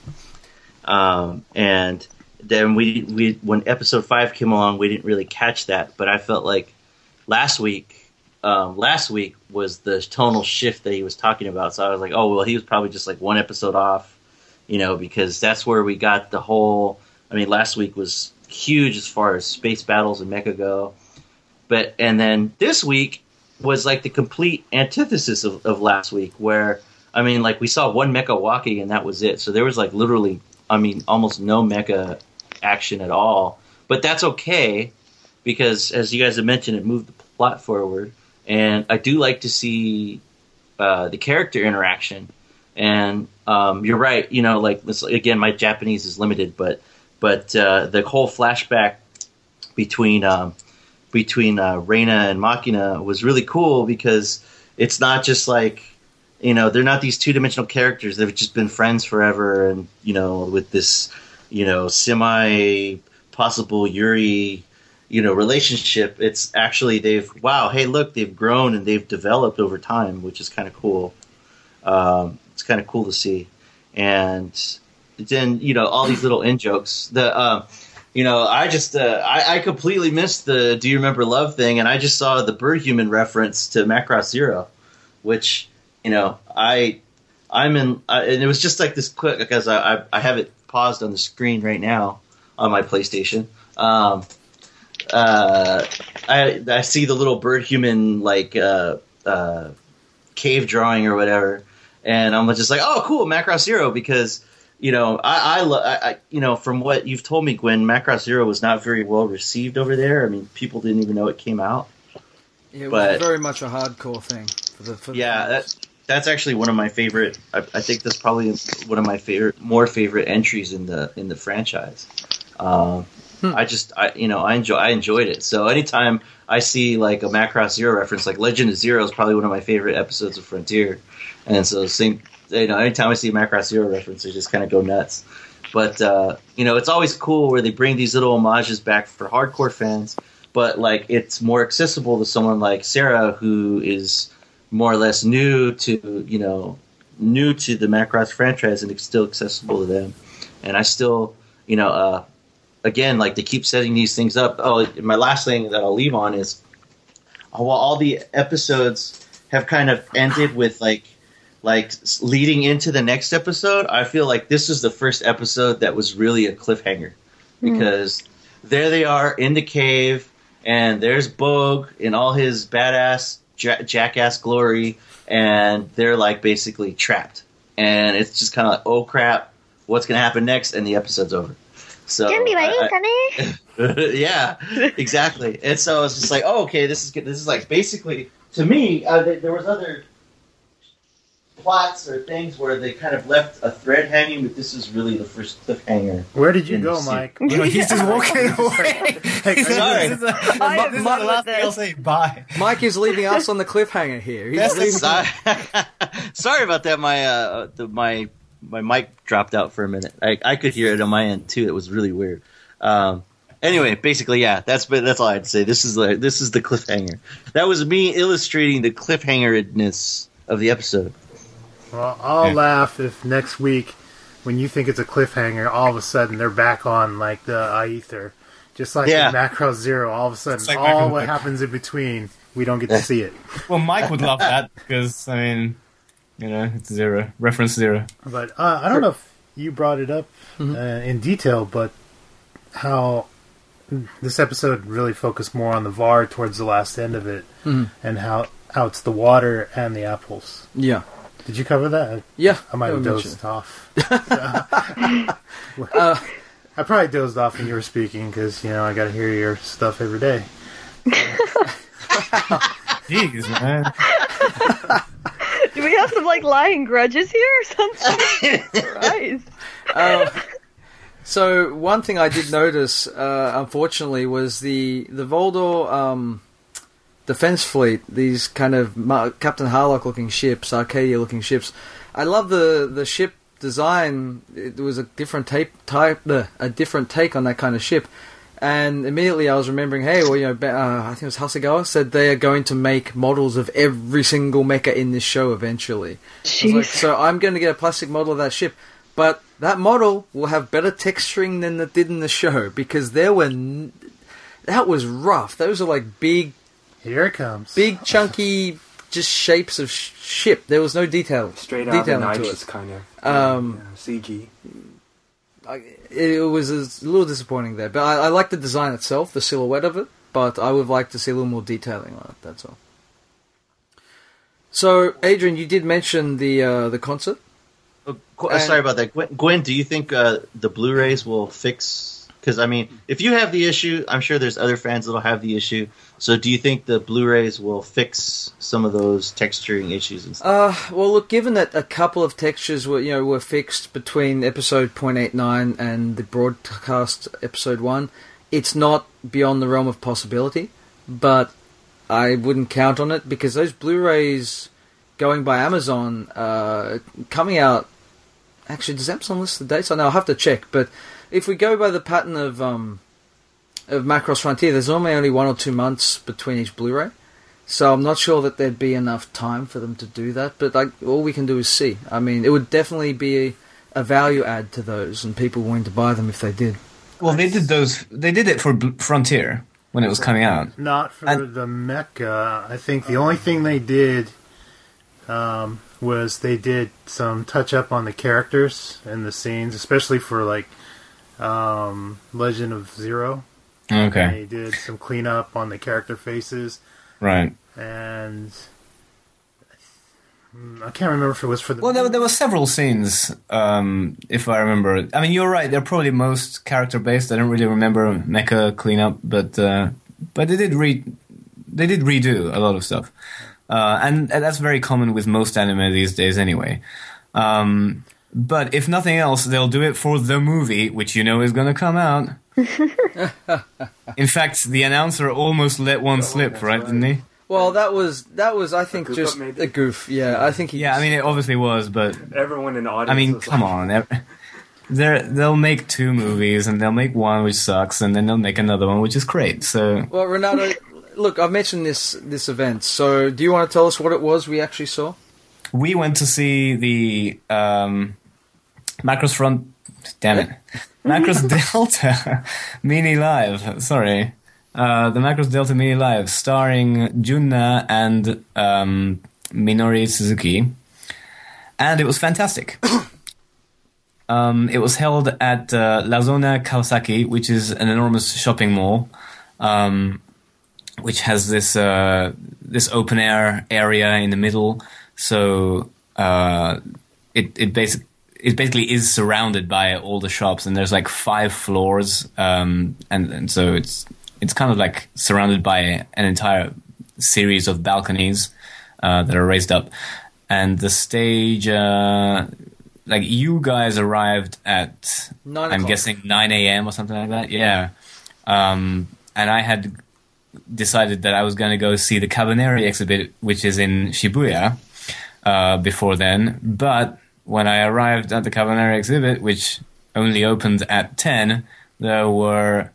um, and then we we when episode five came along, we didn't really catch that. But I felt like last week um, last week was the tonal shift that he was talking about. So I was like, oh well, he was probably just like one episode off, you know, because that's where we got the whole. I mean, last week was huge as far as space battles and mecha go, but and then this week was like the complete antithesis of, of last week, where I mean, like we saw one mecha walking and that was it. So there was like literally, I mean, almost no mecha action at all. But that's okay because, as you guys have mentioned, it moved the plot forward, and I do like to see uh, the character interaction. And um, you're right, you know, like this, again, my Japanese is limited, but but uh, the whole flashback between um, between uh, Reina and Machina was really cool because it's not just like, you know, they're not these two dimensional characters. They've just been friends forever, and you know, with this, you know, semi possible Yuri, you know, relationship. It's actually they've wow, hey, look, they've grown and they've developed over time, which is kind of cool. Um, it's kind of cool to see, and then you know all these little in jokes. The uh, you know, I just uh, I, I completely missed the "Do you remember love" thing, and I just saw the Bird Human reference to Macross Zero, which you know I I'm in, I, and it was just like this quick because I, I I have it paused on the screen right now on my PlayStation. Um, uh, I I see the little Bird Human like uh, uh, cave drawing or whatever, and I'm just like, oh, cool, Macross Zero, because you know I I, lo- I I you know from what you've told me, Gwen, Macross Zero was not very well received over there. I mean, people didn't even know it came out. Yeah, it but, was very much a hardcore thing. For the, for the yeah, fans. that, that's actually one of my favorite. I, I think that's probably one of my favorite, more favorite entries in the in the franchise. Um, hmm. I just, I you know, I enjoy, I enjoyed it. So anytime I see like a Macross Zero reference, like Legend of Zero is probably one of my favorite episodes of Frontier, and so same, you know, anytime I see a Macross Zero reference, I just kind of go nuts. But uh, you know, it's always cool where they bring these little homages back for hardcore fans, but like it's more accessible to someone like Sarah, who is more or less new to, you know, new to the Macross franchise, and it's still accessible to them. And I still, you know, uh, again, like they keep setting these things up. Oh, my last thing that I'll leave on is, while all the episodes have kind of ended with like, like leading into the next episode, I feel like this is the first episode that was really a cliffhanger, because mm. there they are in the cave, and there's Bogue in all his badass ja- jackass glory, and they're like basically trapped, and it's just kind of like, oh crap, what's gonna happen next? And the episode's over. So I, I, yeah, exactly. And so it's just like, oh, okay, this is good. This is like basically, to me, uh, th- there was other plots or things where they kind of left a thread hanging, but this is really the first cliffhanger. Where did you go, Mike? You know, he's just walking away. Hey, sorry. This is, a, this is the last thing I'll say. Bye. Mike is leaving us on the cliffhanger here. He's leaving sorry. Sorry about that. My uh, the, my my mic dropped out for a minute. I, I could hear it on my end too. It was really weird. Um, anyway, basically, yeah, that's that's all I had to say. This is the this is the cliffhanger. That was me illustrating the cliffhangeredness of the episode. Well, I'll yeah. laugh if next week, when you think it's a cliffhanger, all of a sudden they're back on like the Aether, just like yeah. in Macross Zero. All of a sudden, like all Macross what Zero. happens in between, we don't get to see it. Well, Mike would love that because I mean, you know, it's Zero reference Zero. But uh, I don't know if you brought it up Mm-hmm. uh, in detail, but how this episode really focused more on the V A R towards the last end of it, Mm-hmm. and how how it's the water and the apples. Yeah. Did you cover that? Yeah. I might have that would dozed mention. off. Uh, I probably dozed off when you were speaking because, you know, I got to hear your stuff every day. Jeez, man. Do we have some like lying grudges here or something? Christ. Um, so one thing I did notice, uh, unfortunately, was the the Voldor um, defense fleet. These kind of Ma- Captain Harlock looking ships, Arcadia looking ships. I love the the ship design. It was a different tape type, uh, a different take on that kind of ship. And immediately I was remembering, hey, well, you know, uh, I think it was Hasegawa said they are going to make models of every single mecha in this show eventually. I was like, so I'm going to get a plastic model of that ship, but that model will have better texturing than it did in the show, because there were n- that was rough. Those are like big Here it comes. Big, chunky, just shapes of sh- ship. There was no detail. Straight out of detailing to Nights, it. kind of. Um, yeah, C G. I, it was a little disappointing there, but I, I like the design itself, the silhouette of it. But I would like to see a little more detailing on it. That's all. So, Adrian, you did mention the uh, the concert. Oh, Qu- uh, sorry about that, Gwen. Gwen, do you think uh, the Blu-rays will fix? Because I mean, if you have the issue, I'm sure there's other fans that'll have the issue. So, do you think the Blu-rays will fix some of those texturing issues and stuff? Uh, well, look, given that a couple of textures were you know were fixed between episode point eight nine and the broadcast episode one, it's not beyond the realm of possibility. But I wouldn't count on it because those Blu-rays going by Amazon uh, coming out. Actually, does Amazon list the dates? I know I'll have to check. But if we go by the pattern of um, of Macross Frontier, there's normally only one or two months between each Blu-ray, so I'm not sure that there'd be enough time for them to do that. But like, all we can do is see. I mean, it would definitely be a, a value add to those, and people wanting to buy them if they did. Well, they did those. They did it for Bl- Frontier when it was coming out. Not for And- the mecha. I think the only thing they did um, was they did some touch up on the characters and the scenes, especially for like um, Legend of Zero. Okay, They did some cleanup on the character faces, right. and I can't remember if it was for the. Well, there, there were several scenes, um, if I remember. I mean, you're right. They're probably most character based. I don't really remember Mecha cleanup, but uh, but they did re they did redo a lot of stuff, uh, and, and that's very common with most anime these days, anyway. Um, but if nothing else, they'll do it for the movie, which you know is going to come out. In fact, the announcer almost let one slip, right, didn't he? Well, that was that was I think goof just up, maybe? a goof. Yeah, I think he. Yeah, I mean, it obviously was, but Everyone in the audience. I mean, was come like, on. Ev- They're, they'll make two movies, and they'll make one which sucks, and then they'll make another one which is great. So, Well, Renato, look, I've mentioned this this event. So, do you want to tell us what it was we actually saw? we went to see the um, Macross Front. Damn it, Macross Delta Mini Live. Sorry, uh, the Macross Delta Mini Live, starring Junna and um, Minori Suzuki, and it was fantastic. Um, it was held at uh, La Zona Kawasaki, which is an enormous shopping mall, um, which has this uh, this open air area in the middle. So uh, it it basic it basically is surrounded by all the shops, and there's like five floors, um, and and so it's it's kind of like surrounded by an entire series of balconies uh, that are raised up, and the stage. Uh, Like, you guys arrived at, Nine I'm o'clock. guessing, nine a.m. or something like that? Yeah. Um, and I had decided that I was going to go see the Cabaneri exhibit, which is in Shibuya, uh, before then. But when I arrived at the Cabaneri exhibit, which only opened at ten, there were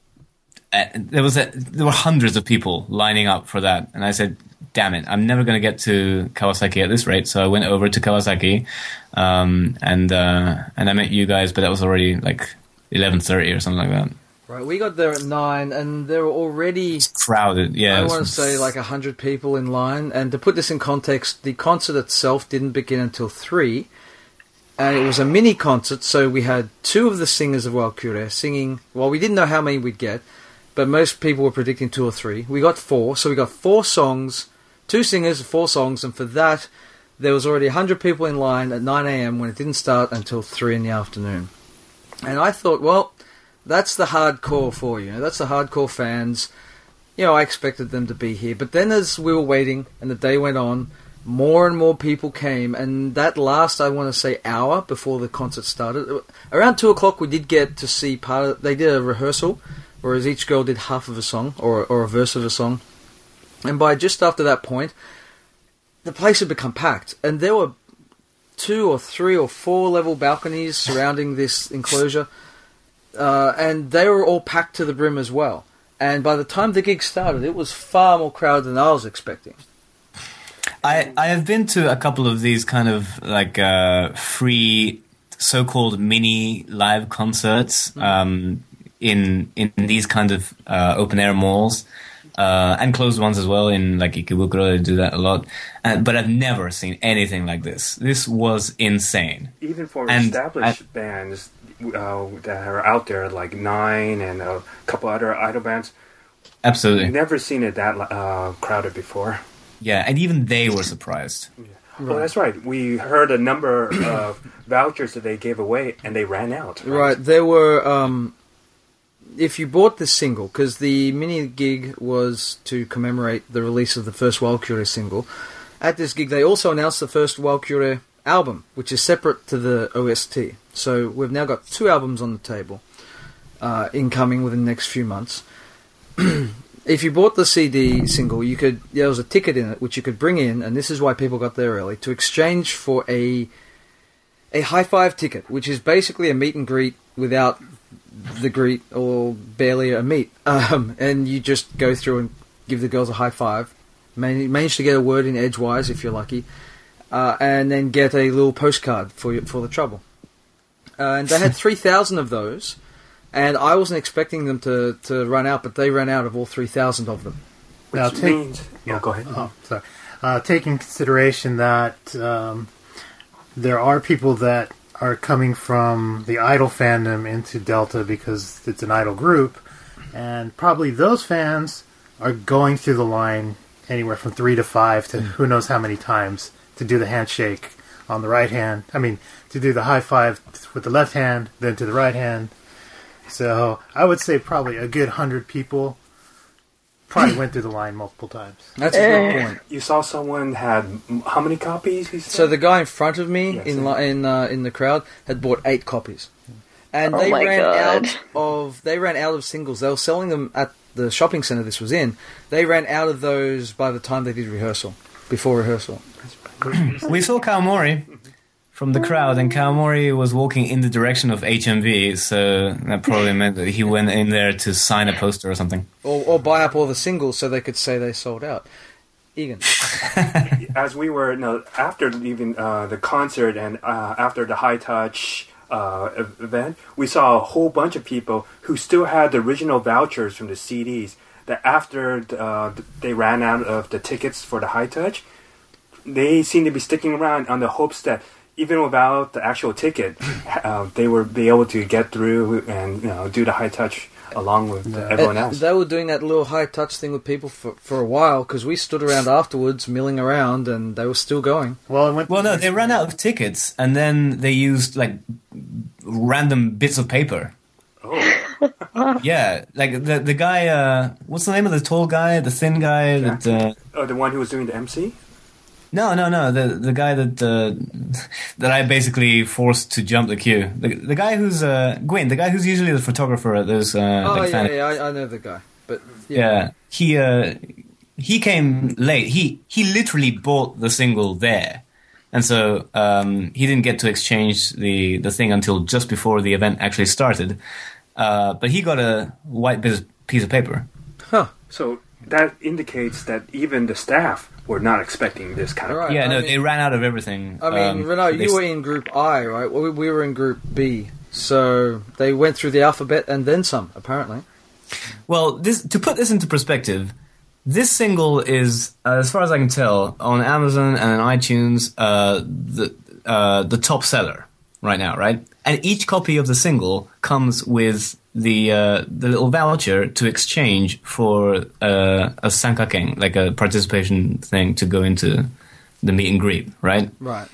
uh, there was a, there were hundreds of people lining up for that. And I said, damn it, I'm never going to get to Kawasaki at this rate. So I went over to Kawasaki, um, and uh, and I met you guys, but that was already like eleven thirty or something like that. Right, we got there at nine, and there were already, Crowded, yeah. I it was- want to say, like a hundred people in line. And to put this in context, the concert itself didn't begin until three, and it was a mini concert. So we had two of the singers of Walkure singing. Well, we didn't know how many we'd get, but most people were predicting two or three. We got four, so we got four songs. Two singers, four songs, and for that, there was already one hundred people in line at nine a.m. when it didn't start until three in the afternoon. And I thought, well, that's the hardcore for you. That's the hardcore fans. You know, I expected them to be here. But then as we were waiting and the day went on, more and more people came. And that last, I want to say, hour before the concert started, around two o'clock we did get to see part of, they did a rehearsal, whereas each girl did half of a song, or, or a verse of a song. And by just after that point, the place had become packed. And there were two or three or four level balconies surrounding this enclosure. Uh, and they were all packed to the brim as well. And by the time the gig started, it was far more crowded than I was expecting. I, I have been to a couple of these kind of like uh, free so-called mini live concerts um, in in these kind of uh, open-air malls. uh, and closed ones as well. In like Ikebukuro, they do that a lot. Uh, but I've never seen anything like this. This was insane. Even for And established I- bands uh, that are out there, like Nine and a couple other idol bands, Absolutely. never seen it that uh, crowded before. Yeah, and even they were surprised. Well, that's right. We heard a number of vouchers that they gave away, and they ran out. Right, there were. Um, if you bought this single, because the mini gig was to commemorate the release of the first Walkure single, at this gig they also announced the first Walkure album, which is separate to the O S T. So we've now got two albums on the table, uh, incoming within the next few months. If you bought the C D single, you could there was a ticket in it which you could bring in, and this is why people got there early, to exchange for a a high five ticket, which is basically a meet and greet without the greet or barely a meet. Um, and you just go through and give the girls a high five, Man- manage to get a word in edgewise if you're lucky, uh, and then get a little postcard for for the trouble. Uh, and they had three thousand of those. And I wasn't expecting them to, to run out, but they ran out of all three thousand of them. Which Now, take- means... Yeah, go ahead. Oh, sorry. Uh, taking consideration that um, there are people that are coming from the Idol fandom into Delta because it's an Idol group, and probably those fans are going through the line anywhere from three to five to who knows how many times to do the handshake on the right hand. I mean, to do the high five with the left hand, then to the right hand. So I would say probably a good hundred people probably went through the line multiple times. That's a good point. You saw someone had m- how many copies? He said? So the guy in front of me Yes, in yeah. li- in uh, in the crowd had bought eight copies, and Oh they my ran God. out of they ran out of singles. They were selling them at the shopping centre this was in. They ran out of those by the time they did rehearsal, before rehearsal. We saw Kawamori from the crowd, and Kawamori was walking in the direction of H M V, so that probably meant that he went in there to sign a poster or something. Or, or buy up all the singles so they could say they sold out. Egan. As we were, no, after even uh, the concert and uh, after the High Touch uh, ev- event, we saw a whole bunch of people who still had the original vouchers from the C Ds. That after uh, they ran out of the tickets for the High Touch, they seemed to be sticking around on the hopes that even without the actual ticket, uh, they would be able to get through and you know do the High Touch along with everyone And else. They were doing that little high touch thing with people for, for a while because we stood around afterwards milling around and they were still going. Well, it went Well, no, they ran out of tickets, and then they used like random bits of paper. Oh, Yeah, like the the guy. Uh, what's the name of the tall guy, the thin guy? That uh, oh, the one who was doing the M C? no, no, no, the the guy that uh, that I basically forced to jump the queue. The the guy who's uh, Gwyn, the guy who's usually the photographer at those. Uh, Oh, like, yeah, fan- yeah, I, I know the guy. But yeah. Yeah, he uh, he came late. He he literally bought the single there, and so um, he didn't get to exchange the, the thing until just before the event actually started. Uh, but he got a white piece piece of paper. Huh. So that indicates that even the staff were not expecting this kind of. Right. Yeah, I no, mean- they ran out of everything. I mean, Um, Renaud, they you s- were in Group I, right? Well, we, we were in Group B. So they went through the alphabet and then some, apparently. Well, this to put this into perspective, this single is, uh, as far as I can tell, on Amazon and on iTunes, uh, the uh, the top seller right now, right? And each copy of the single comes with the uh, the little voucher to exchange for uh, a sankaken, like a participation thing to go into the meet and greet, right? Right.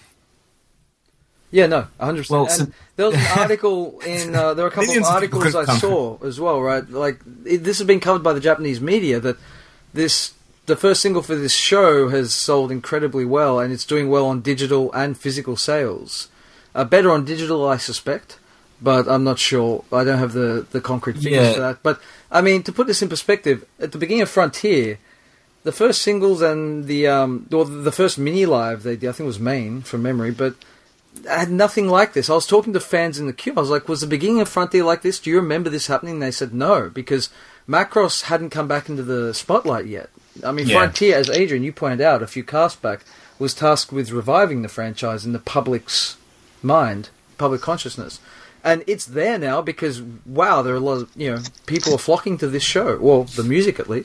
Yeah, no, one hundred percent. Well, and so- there was an article in, uh, there were a couple of Millions of articles people I could come. saw as well, right? Like, it, this has been covered by the Japanese media that this, the first single for this show has sold incredibly well and it's doing well on digital and physical sales. Uh, better on digital, I suspect, but I'm not sure. I don't have the, the concrete figures Yeah. for that. But, I mean, to put this in perspective, at the beginning of Frontier, the first singles and the, um, or the first mini live they did, I think it was Maine from memory, but I had nothing like this. I was talking to fans in the queue. I was like, was the beginning of Frontier like this? Do you remember this happening? And they said no, because Macross hadn't come back into the spotlight yet. I mean, Yeah. Frontier, as Adrian, you pointed out a few casts back, was tasked with reviving the franchise in the public's mind, public consciousness. And it's there now because, wow, there are a lot of, you know, people are flocking to this show. Well, the music at least.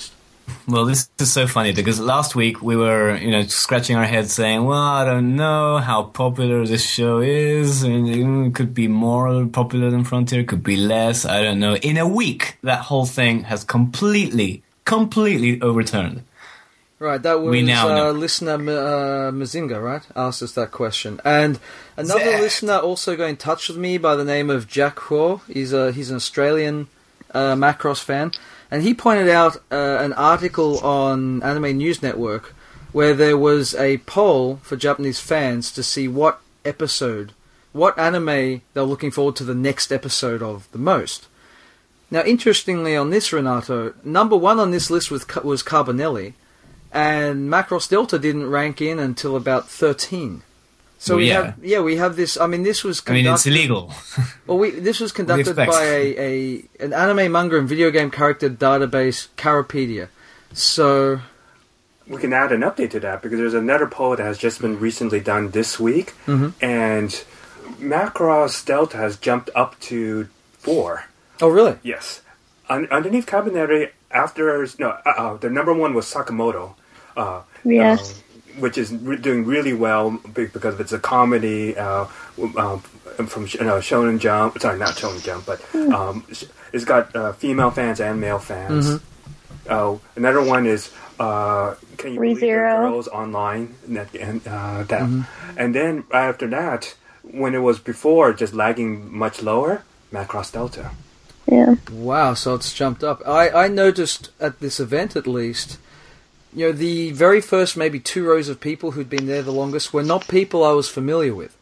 Well, this is so funny because last week we were, you know, scratching our heads saying, well, I don't know how popular this show is. And it could be more popular than Frontier, could be less. I don't know. In a week, that whole thing has completely, completely overturned. Right, that was We now know. uh, listener uh, Mazinga, right? Asked us that question. And another Zach. listener also got in touch with me by the name of Jack Ho. He's, a, he's an Australian uh, Macross fan. And he pointed out uh, an article on Anime News Network where there was a poll for Japanese fans to see what episode, what anime they're looking forward to the next episode of the most. Now, interestingly on this, Renato, number one on this list was, was Carbonelli, and Macross Delta didn't rank in until about thirteen. So Well, we yeah. have, yeah, we have this. I mean, this was I mean, conducted. it's illegal. Well, we, this was conducted expect? by a, a an anime, manga, and video game character database, Carapedia. So, We can add an update to that because there's another poll that has just been recently done this week, and Macross Delta has jumped up to four. oh really? Yes. Un- underneath Cabaneri, after no, uh, uh, the number one was Sakamoto. Uh, Yes. uh, which is re- doing really well be- because it's a comedy uh, um, from sh- no, Shonen Jump. Sorry, not Shonen Jump, but um, sh- it's got uh, female fans and male fans. Uh, another one is uh, Can You Believe Your ReZero. Girls Online? And, that, and, uh, that. and then after that, when it was before just lagging much lower, Macross Delta. Yeah. Wow, so it's jumped up. I, I noticed at this event, at least, you know, the very first maybe two rows of people who'd been there the longest were not people I was familiar with.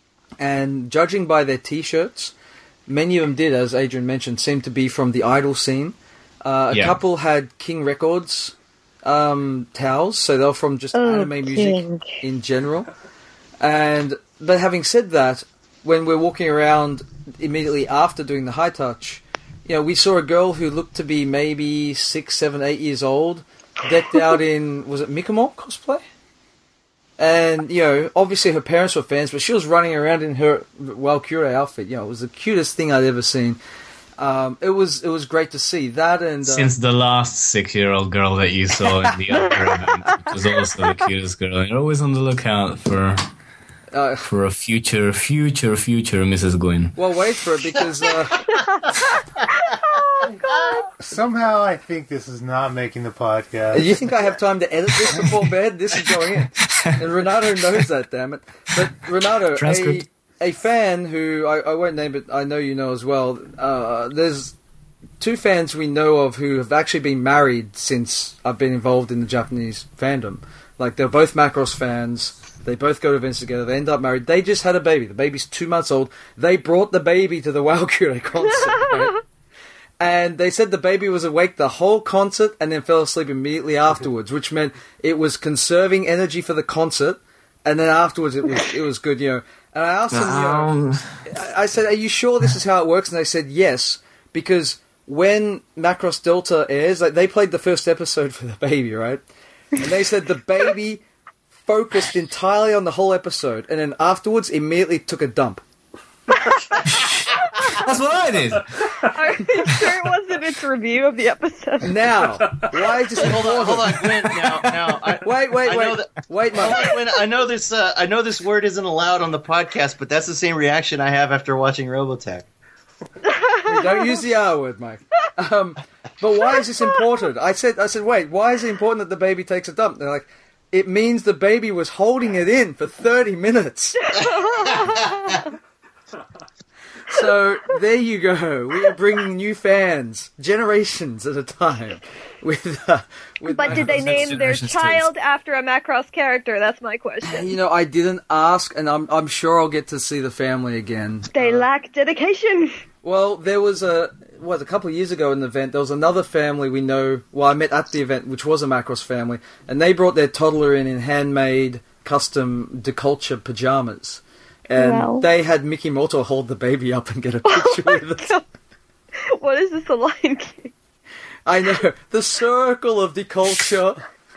And judging by their T-shirts, many of them did, as Adrian mentioned, seem to be from the idol scene. Uh, a Yeah. couple had King Records um, towels, so they're from just Oh, anime music King. in general. And but having said that, when we're walking around immediately after doing the high touch, you know, we saw a girl who looked to be maybe six, seven, eight years old, decked out in, was it Mikomo cosplay? And, you know, obviously her parents were fans, but she was running around in her Valkyrie outfit. You know, it was the cutest thing I'd ever seen. Um, it was it was great to see that, and uh, Since the last six-year-old girl that you saw in the other event, which was also the cutest girl, you're always on the lookout for uh, for a future, future, future Missus Gwyn. well, wait for it because uh, Somehow I think this is not making the podcast. you think I have time to edit this before bed? This is going in, and Renato knows that. Damn it! But Renato, a, Transcript. a fan who I, I won't name, but I know you know as well. Uh, there's two fans we know of who have actually been married since I've been involved in the Japanese fandom. Like, they're both Macross fans. They both go to events together. They end up married. They just had a baby. The baby's two months old. They brought the baby to the Valkyrie concert. Right? And they said the baby was awake the whole concert and then fell asleep immediately afterwards, which meant it was conserving energy for the concert. And then afterwards, it was it was good, you know. And I asked them, you know, Um, I I said, "Are you sure this is how it works?" And they said, "Yes," because when Macross Delta airs, like, they played the first episode for the baby, right? And they said the baby focused entirely on the whole episode, and then afterwards immediately took a dump. That's what I did. Are you sure it wasn't its review of the episode? Now, why is this Hold on, important? hold on, Gwen. Now, now, I, Wait, wait, I know wait, that- wait, hold Mike. on, Gwen. I know this. Uh, I know this word isn't allowed on the podcast, but that's the same reaction I have after watching Robotech. Don't use the R word, Mike. Um, but why is this important? I said, I said, wait, why is it important that the baby takes a dump? They're like, it means the baby was holding it in for thirty minutes. So there you go. We are bringing new fans, generations at a time. With, uh, with But did they Next name their generation's child after a Macross character? That's my question. You know, I didn't ask, and I'm I'm sure I'll get to see the family again. They lack dedication. Well, there was a what a couple of years ago in the event. There was another family we know. Well, I met at the event, which was a Macross family, and they brought their toddler in in handmade, custom deculture pajamas, and Wow. they had Mickey Moto hold the baby up and get a picture with it. What is this, a Lion King? I know the circle of deculture.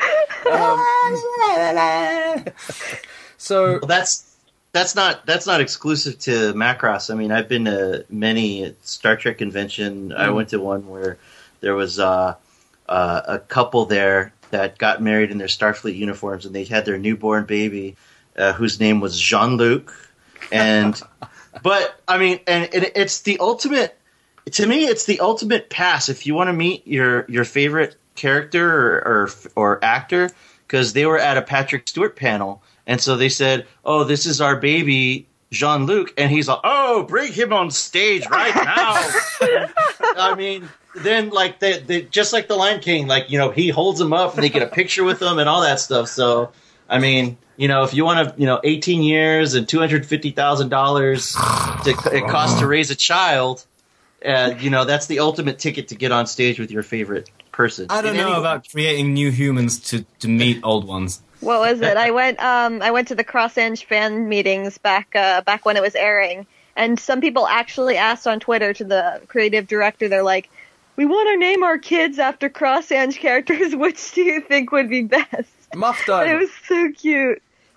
Um, so Well, that's that's not that's not exclusive to Macross. I mean, I've been to many Star Trek convention. I went to one where there was uh, uh, uh, a couple there that got married in their Starfleet uniforms, and they had their newborn baby, uh, whose name was Jean-Luc. And, but I mean, and it, it's the ultimate. To me, it's the ultimate pass if you want to meet your your favorite character or or, or actor, because they were at a Patrick Stewart panel, and so they said, "Oh, this is our baby." Jean-Luc, and he's like, "Oh, bring him on stage right now." I mean, then like they, they just like the Lion King, like, you know, he holds him up and they get a picture with him and all that stuff. So, I mean, you know, if you want to, you know, eighteen years and two hundred fifty thousand dollars it costs to raise a child, uh, you know, that's the ultimate ticket to get on stage with your favorite person. I don't In know any- about creating new humans to, to meet old ones. What was it? I went um I went to the CrossEng fan meetings back uh back when it was airing, and some people actually asked on Twitter to the creative director, they're like, "We want to name our kids after CrossEng characters. Which do you think would be best?" Muff It Diver. was so cute.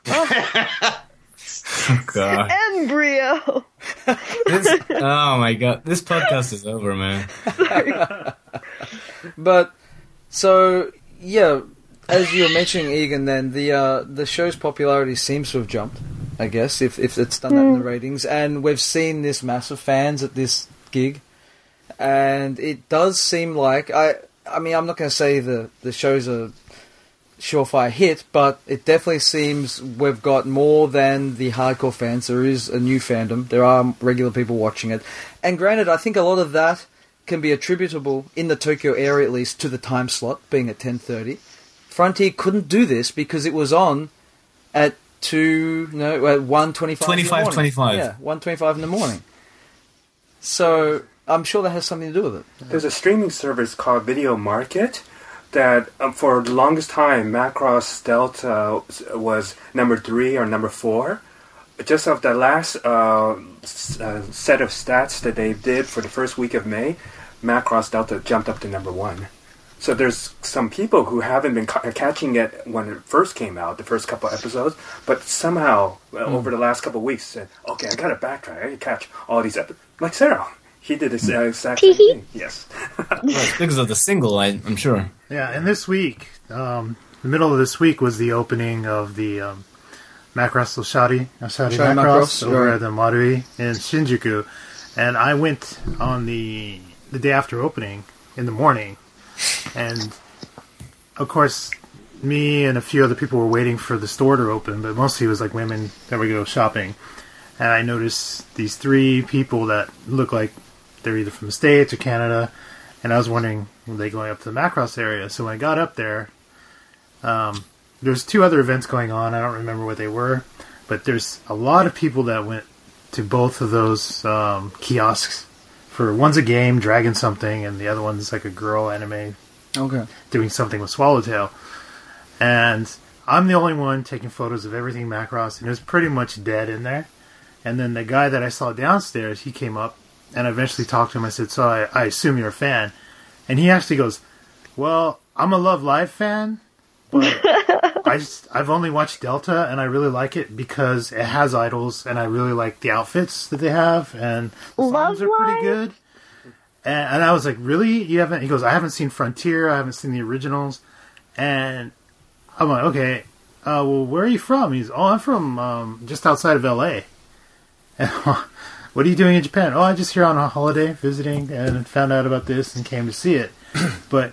Oh, God. Embryo. This, oh, my God. This podcast is over, man. But so yeah, as you were mentioning, Egan, then the uh, the show's popularity seems to have jumped. I guess if if it's done that in the ratings, and we've seen this mass of fans at this gig, and it does seem like I I mean I'm not going to say the the show's a surefire hit, but it definitely seems we've got more than the hardcore fans. There is a new fandom. There are regular people watching it, and granted, I think a lot of that can be attributable in the Tokyo area, at least, to the time slot being at ten thirty. Frontier couldn't do this because it was on at two no at one twenty-five twenty-five twenty-five. Yeah, one twenty-five in the morning. So I'm sure that has something to do with it. There's a streaming service called Video Market that um, for the longest time Macross Delta was number three or number four. Just of the last uh, s- uh, set of stats that they did for the first week of May, Macross Delta jumped up to number one. So there's some people who haven't been ca- catching it when it first came out, the first couple episodes, but somehow uh, Mm. over the last couple of weeks said, "Okay, I got to backtrack. I got to catch all these episodes." Like Sarah, he did the s- uh, exact same thing. Yes. Well, it's because of the single, I, I'm sure. Yeah, and this week, um, the middle of this week was the opening of the um, Macross Oshari, Oshari Oshari Macross Macross, over right. at the Marui in Shinjuku, and I went on the the day after opening in the morning, and of course, me and a few other people were waiting for the store to open, but mostly it was like women that would go shopping, and I noticed these three people that look like they're either from the States or Canada. And I was wondering, were they going up to the Macross area? So when I got up there, um, there's two other events going on. I don't remember what they were. But there's a lot of people that went to both of those um, kiosks. For one's a game, Dragon something, and the other one's like a girl anime Okay. doing something with Swallowtail. And I'm the only one taking photos of everything Macross, and it was pretty much dead in there. And then the guy that I saw downstairs, he came up, and I eventually talked to him. I said, "So I, I assume you're a fan." And he actually goes, "Well, I'm a Love Live fan, but I just, I've only watched Delta, and I really like it because it has idols, and I really like the outfits that they have, and the songs Love are pretty Live? good." And, and I was like, "Really? You haven't?" He goes, "I haven't seen Frontier. I haven't seen the originals." And I'm like, "Okay, uh, well, where are you from?" He's, "Oh, I'm from um, just outside of L A" And "What are you doing in Japan?" "Oh, I'm just here on a holiday, visiting, and found out about this and came to see it." But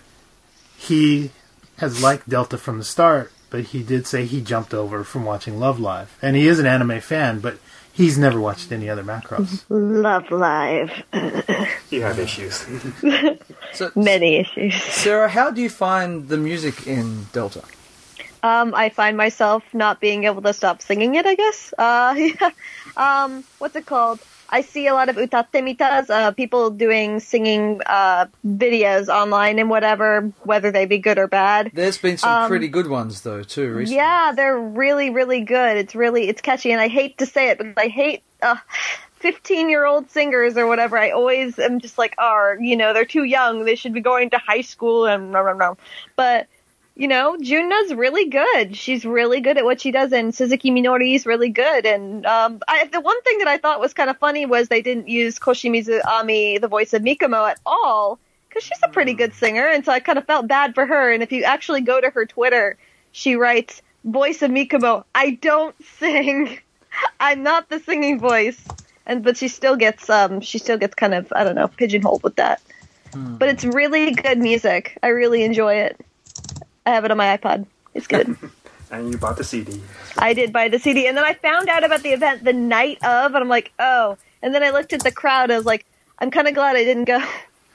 he has liked Delta from the start, but he did say he jumped over from watching Love Live. And he is an anime fan, but he's never watched any other Macross. Love Live. You have issues. So, Many issues. Sarah, how do you find the music in Delta? Um, I find myself not being able to stop singing it, I guess. Uh, yeah. Um, what's it called? I see a lot of utattemitas, uh, people doing singing, uh, videos online and whatever, whether they be good or bad. There's been some Um, pretty good ones though too recently. Yeah, they're really, really good. It's really, it's catchy, and I hate to say it, because I hate, uh, fifteen-year-old singers or whatever. I always am just like, oh, you know, they're too young. They should be going to high school and no, no, no. But, you know, Junna's really good. She's really good at what she does, and Suzuki Minori's really good. And um, I, the one thing that I thought was kind of funny was they didn't use Koshimizu Ami, the voice of Mikomo, at all, because she's a pretty good singer, and so I kind of felt bad for her. And if you actually go to her Twitter, she writes, "Voice of Mikumo, I don't sing. I'm not the singing voice." And but she still gets um she still gets kind of, I don't know, pigeonholed with that. Hmm. But it's really good music. I really enjoy it. I have it on my iPod. It's good. And you bought the C D. I did buy the C D, and then I found out about the event the night of, and I'm like, oh. And then I looked at the crowd, and I was like, I'm kind of glad I didn't go.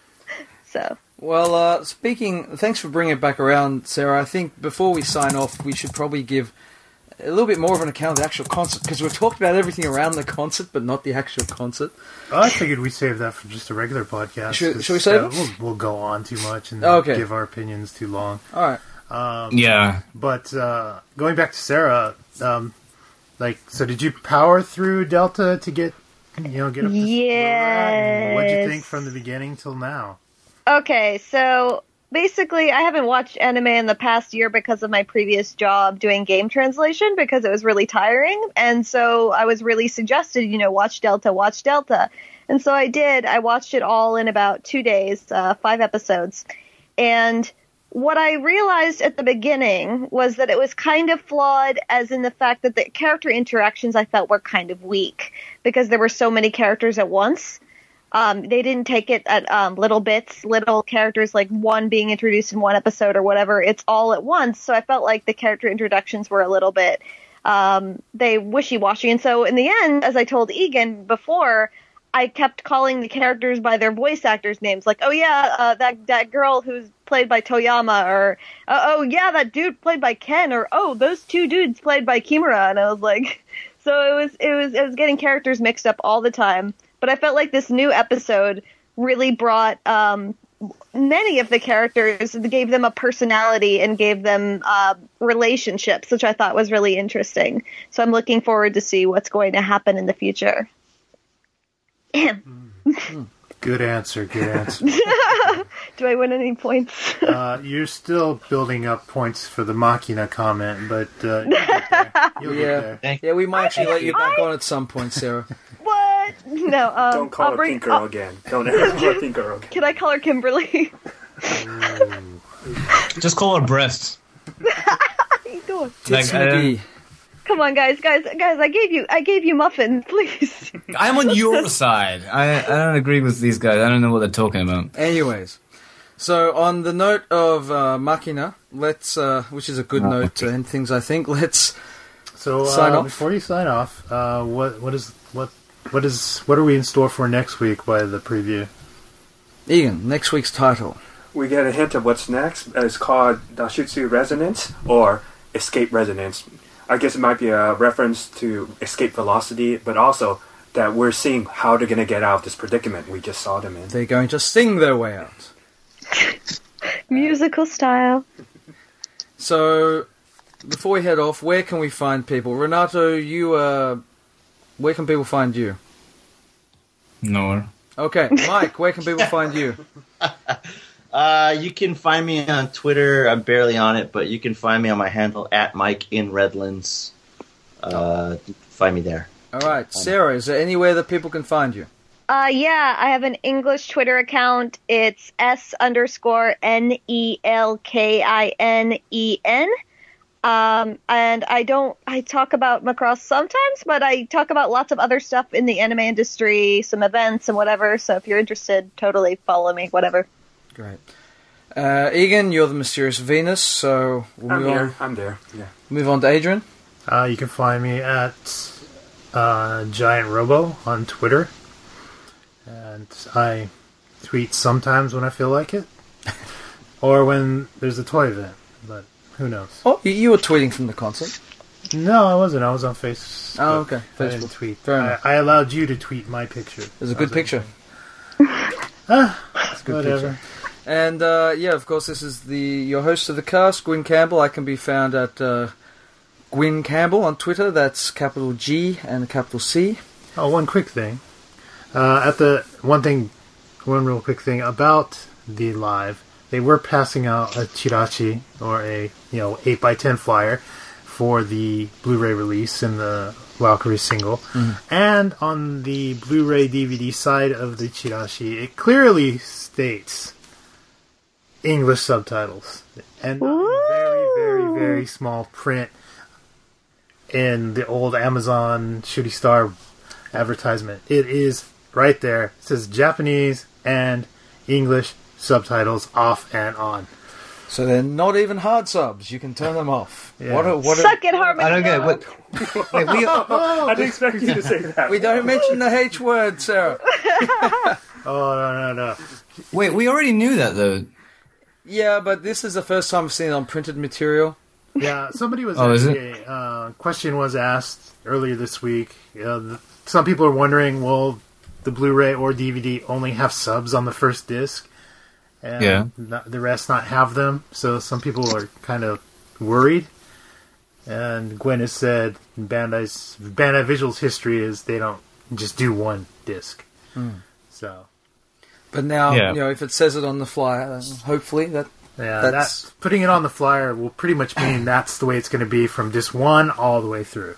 So. Well, uh, speaking, thanks for bringing it back around, Sarah. I think before we sign off, we should probably give a little bit more of an account of the actual concert, because we've talked about everything around the concert, but not the actual concert. I figured we'd save that for just a regular podcast. Should, should we save uh, it? We'll, we'll go on too much and okay. give our opinions too long. All right. Um, yeah. But uh, going back to Sarah, um, like, so did you power through Delta to get, you know, get up to yes. What did you think from the beginning till now? Okay, so basically I haven't watched anime in the past year because of my previous job doing game translation, because it was really tiring. And so I was really suggested, you know, watch Delta, watch Delta. And so I did. I watched it all in about two days, uh, five episodes. And what I realized at the beginning was that it was kind of flawed, as in the fact that the character interactions I felt were kind of weak because there were so many characters at once. Um, they didn't take it at um, little bits, little characters, like one being introduced in one episode or whatever. It's all at once. So I felt like the character introductions were a little bit, um, they wishy-washy. And so in the end, as I told Egan before, I kept calling the characters by their voice actors' names. Like, oh yeah, uh, that that girl who's played by Toyama, or uh, oh yeah, that dude played by Ken, or oh, those two dudes played by Kimura. And I was like, so it was it was it was getting characters mixed up all the time. But I felt like this new episode really brought um, many of the characters, gave them a personality and gave them uh, relationships, which I thought was really interesting. So I'm looking forward to see what's going to happen in the future. Good answer, good answer. Do I win any points? uh, you're still building up points for the Machina comment, but uh, you'll get there. You'll yeah. get there. Yeah, we might actually let you back I... on at some point, Sarah. What? No, um, Don't call I'll her bring, Pink Girl I'll... again. Don't ever call her Pink Girl again. Can I call her Kimberly? Just call her breasts. How you doing? Tits Like, McGee. Come on, guys, guys, guys! I gave you, I gave you muffins, please. I'm on your side. I, I don't agree with these guys. I don't know what they're talking about. Anyways, so on the note of uh, Machina, let's, uh, which is a good note to end things, I think. Let's So sign uh, off. before you sign off, uh, what what is what what is what are we in store for next week by the preview? Egan, next week's title. We get a hint of what's next. It's called Dashutsu Resonance or Escape Resonance. I guess it might be a reference to Escape Velocity, but also that we're seeing how they're going to get out of this predicament we just saw them in. They're going to sing their way out. Musical style. So, before we head off, where can we find people? Renato, you, uh, where can people find you? Nowhere. Okay, Mike, where can people find you? Uh, you can find me on Twitter. I'm barely on it, but you can find me on my handle at Mike in Redlands. Uh, find me there. All right, Sarah, is there anywhere that people can find you? Uh, yeah, I have an English Twitter account. It's S underscore N E L K I N E N. Um, and I don't, I talk about Macross sometimes, but I talk about lots of other stuff in the anime industry, some events and whatever. So if you're interested, totally follow me, whatever. Great. Uh, Egan, you're the Mysterious Venus, so we'll I'm move here. on. I'm there. Yeah. Move on to Adrian. Uh, you can find me at uh, Giant Robo on Twitter, and I tweet sometimes when I feel like it, or when there's a toy event. But who knows? Oh, you, you were tweeting from the concert. No, I wasn't. I was on Facebook. Oh, okay. I didn't Facebook. tweet. Fair I, enough. I allowed you to tweet my picture. It was a I good picture. Ah, It's a good whatever. picture. And, uh, yeah, of course, this is the your host of the cast, Gwyn Campbell. I can be found at uh, Gwyn Campbell on Twitter. That's capital G and capital C. Oh, one quick thing. Uh, at the one thing, one real quick thing about the live. They were passing out a chirashi or a you know eight by ten flyer for the Blu-ray release in the Valkyrie single, Mm-hmm. and on the Blu-ray D V D side of the chirashi, it clearly states English subtitles. And very, very, very small print in the old Amazon Shooty Star advertisement. It is right there. It says Japanese and English subtitles off and on. So they're not even hard subs. You can turn them off. Yeah. What a, what Suck a, it, Harmon. I don't get it. What? Wait, we, I didn't expect you to say that. we don't mention the H word, Sarah. Oh, no, no, no. wait, we already knew that though. Yeah, but this is the first time I've seen it on printed material. Yeah, somebody was Oh, is actually, a uh, question was asked earlier this week. Uh, the, some people are wondering, will the Blu-ray or D V D only have subs on the first disc? And Yeah. not, the rest not have them. So some people are kind of worried. And Gwen has said Bandai's Bandai Visual's history is they don't just do one disc. So But now, Yeah. you know, if it says it on the flyer, then hopefully that yeah, That's- that's putting it on the flyer will pretty much mean that's the way it's going to be from disc one all the way through.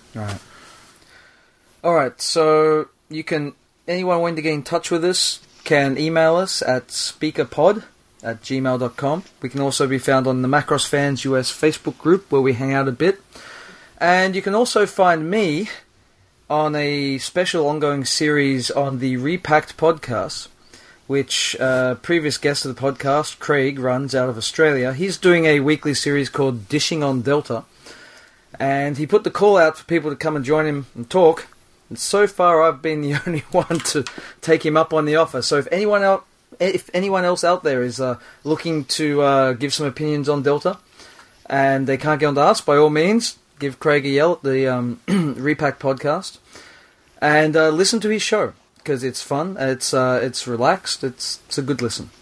All right, so you can anyone wanting to get in touch with us can email us at speakerpod at gmail dot com. We can also be found on the Macross Fans U S Facebook group where we hang out a bit. And you can also find me on a special ongoing series on the Repacked podcast, which uh, previous guest of the podcast, Craig, runs out of Australia. He's doing a weekly series called Dishing on Delta. And he put the call out for people to come and join him and talk. And so far, I've been the only one to take him up on the offer. So if anyone else, if anyone else out there is uh, looking to uh, give some opinions on Delta, and they can't get on to us, by all means, give Craig a yell at the um, Repack podcast, and uh, listen to his show because it's fun, it's uh, it's relaxed, it's it's a good listen.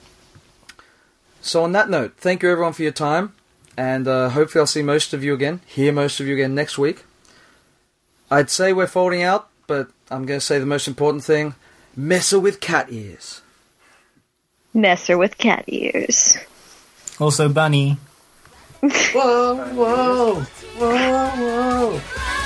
So on that note, thank you everyone for your time, and uh, hopefully I'll see most of you again, hear most of you again next week. I'd say we're folding out, but I'm going to say the most important thing: messer with cat ears. Messer with cat ears. Also, Bunny. Whoa, whoa, whoa, whoa.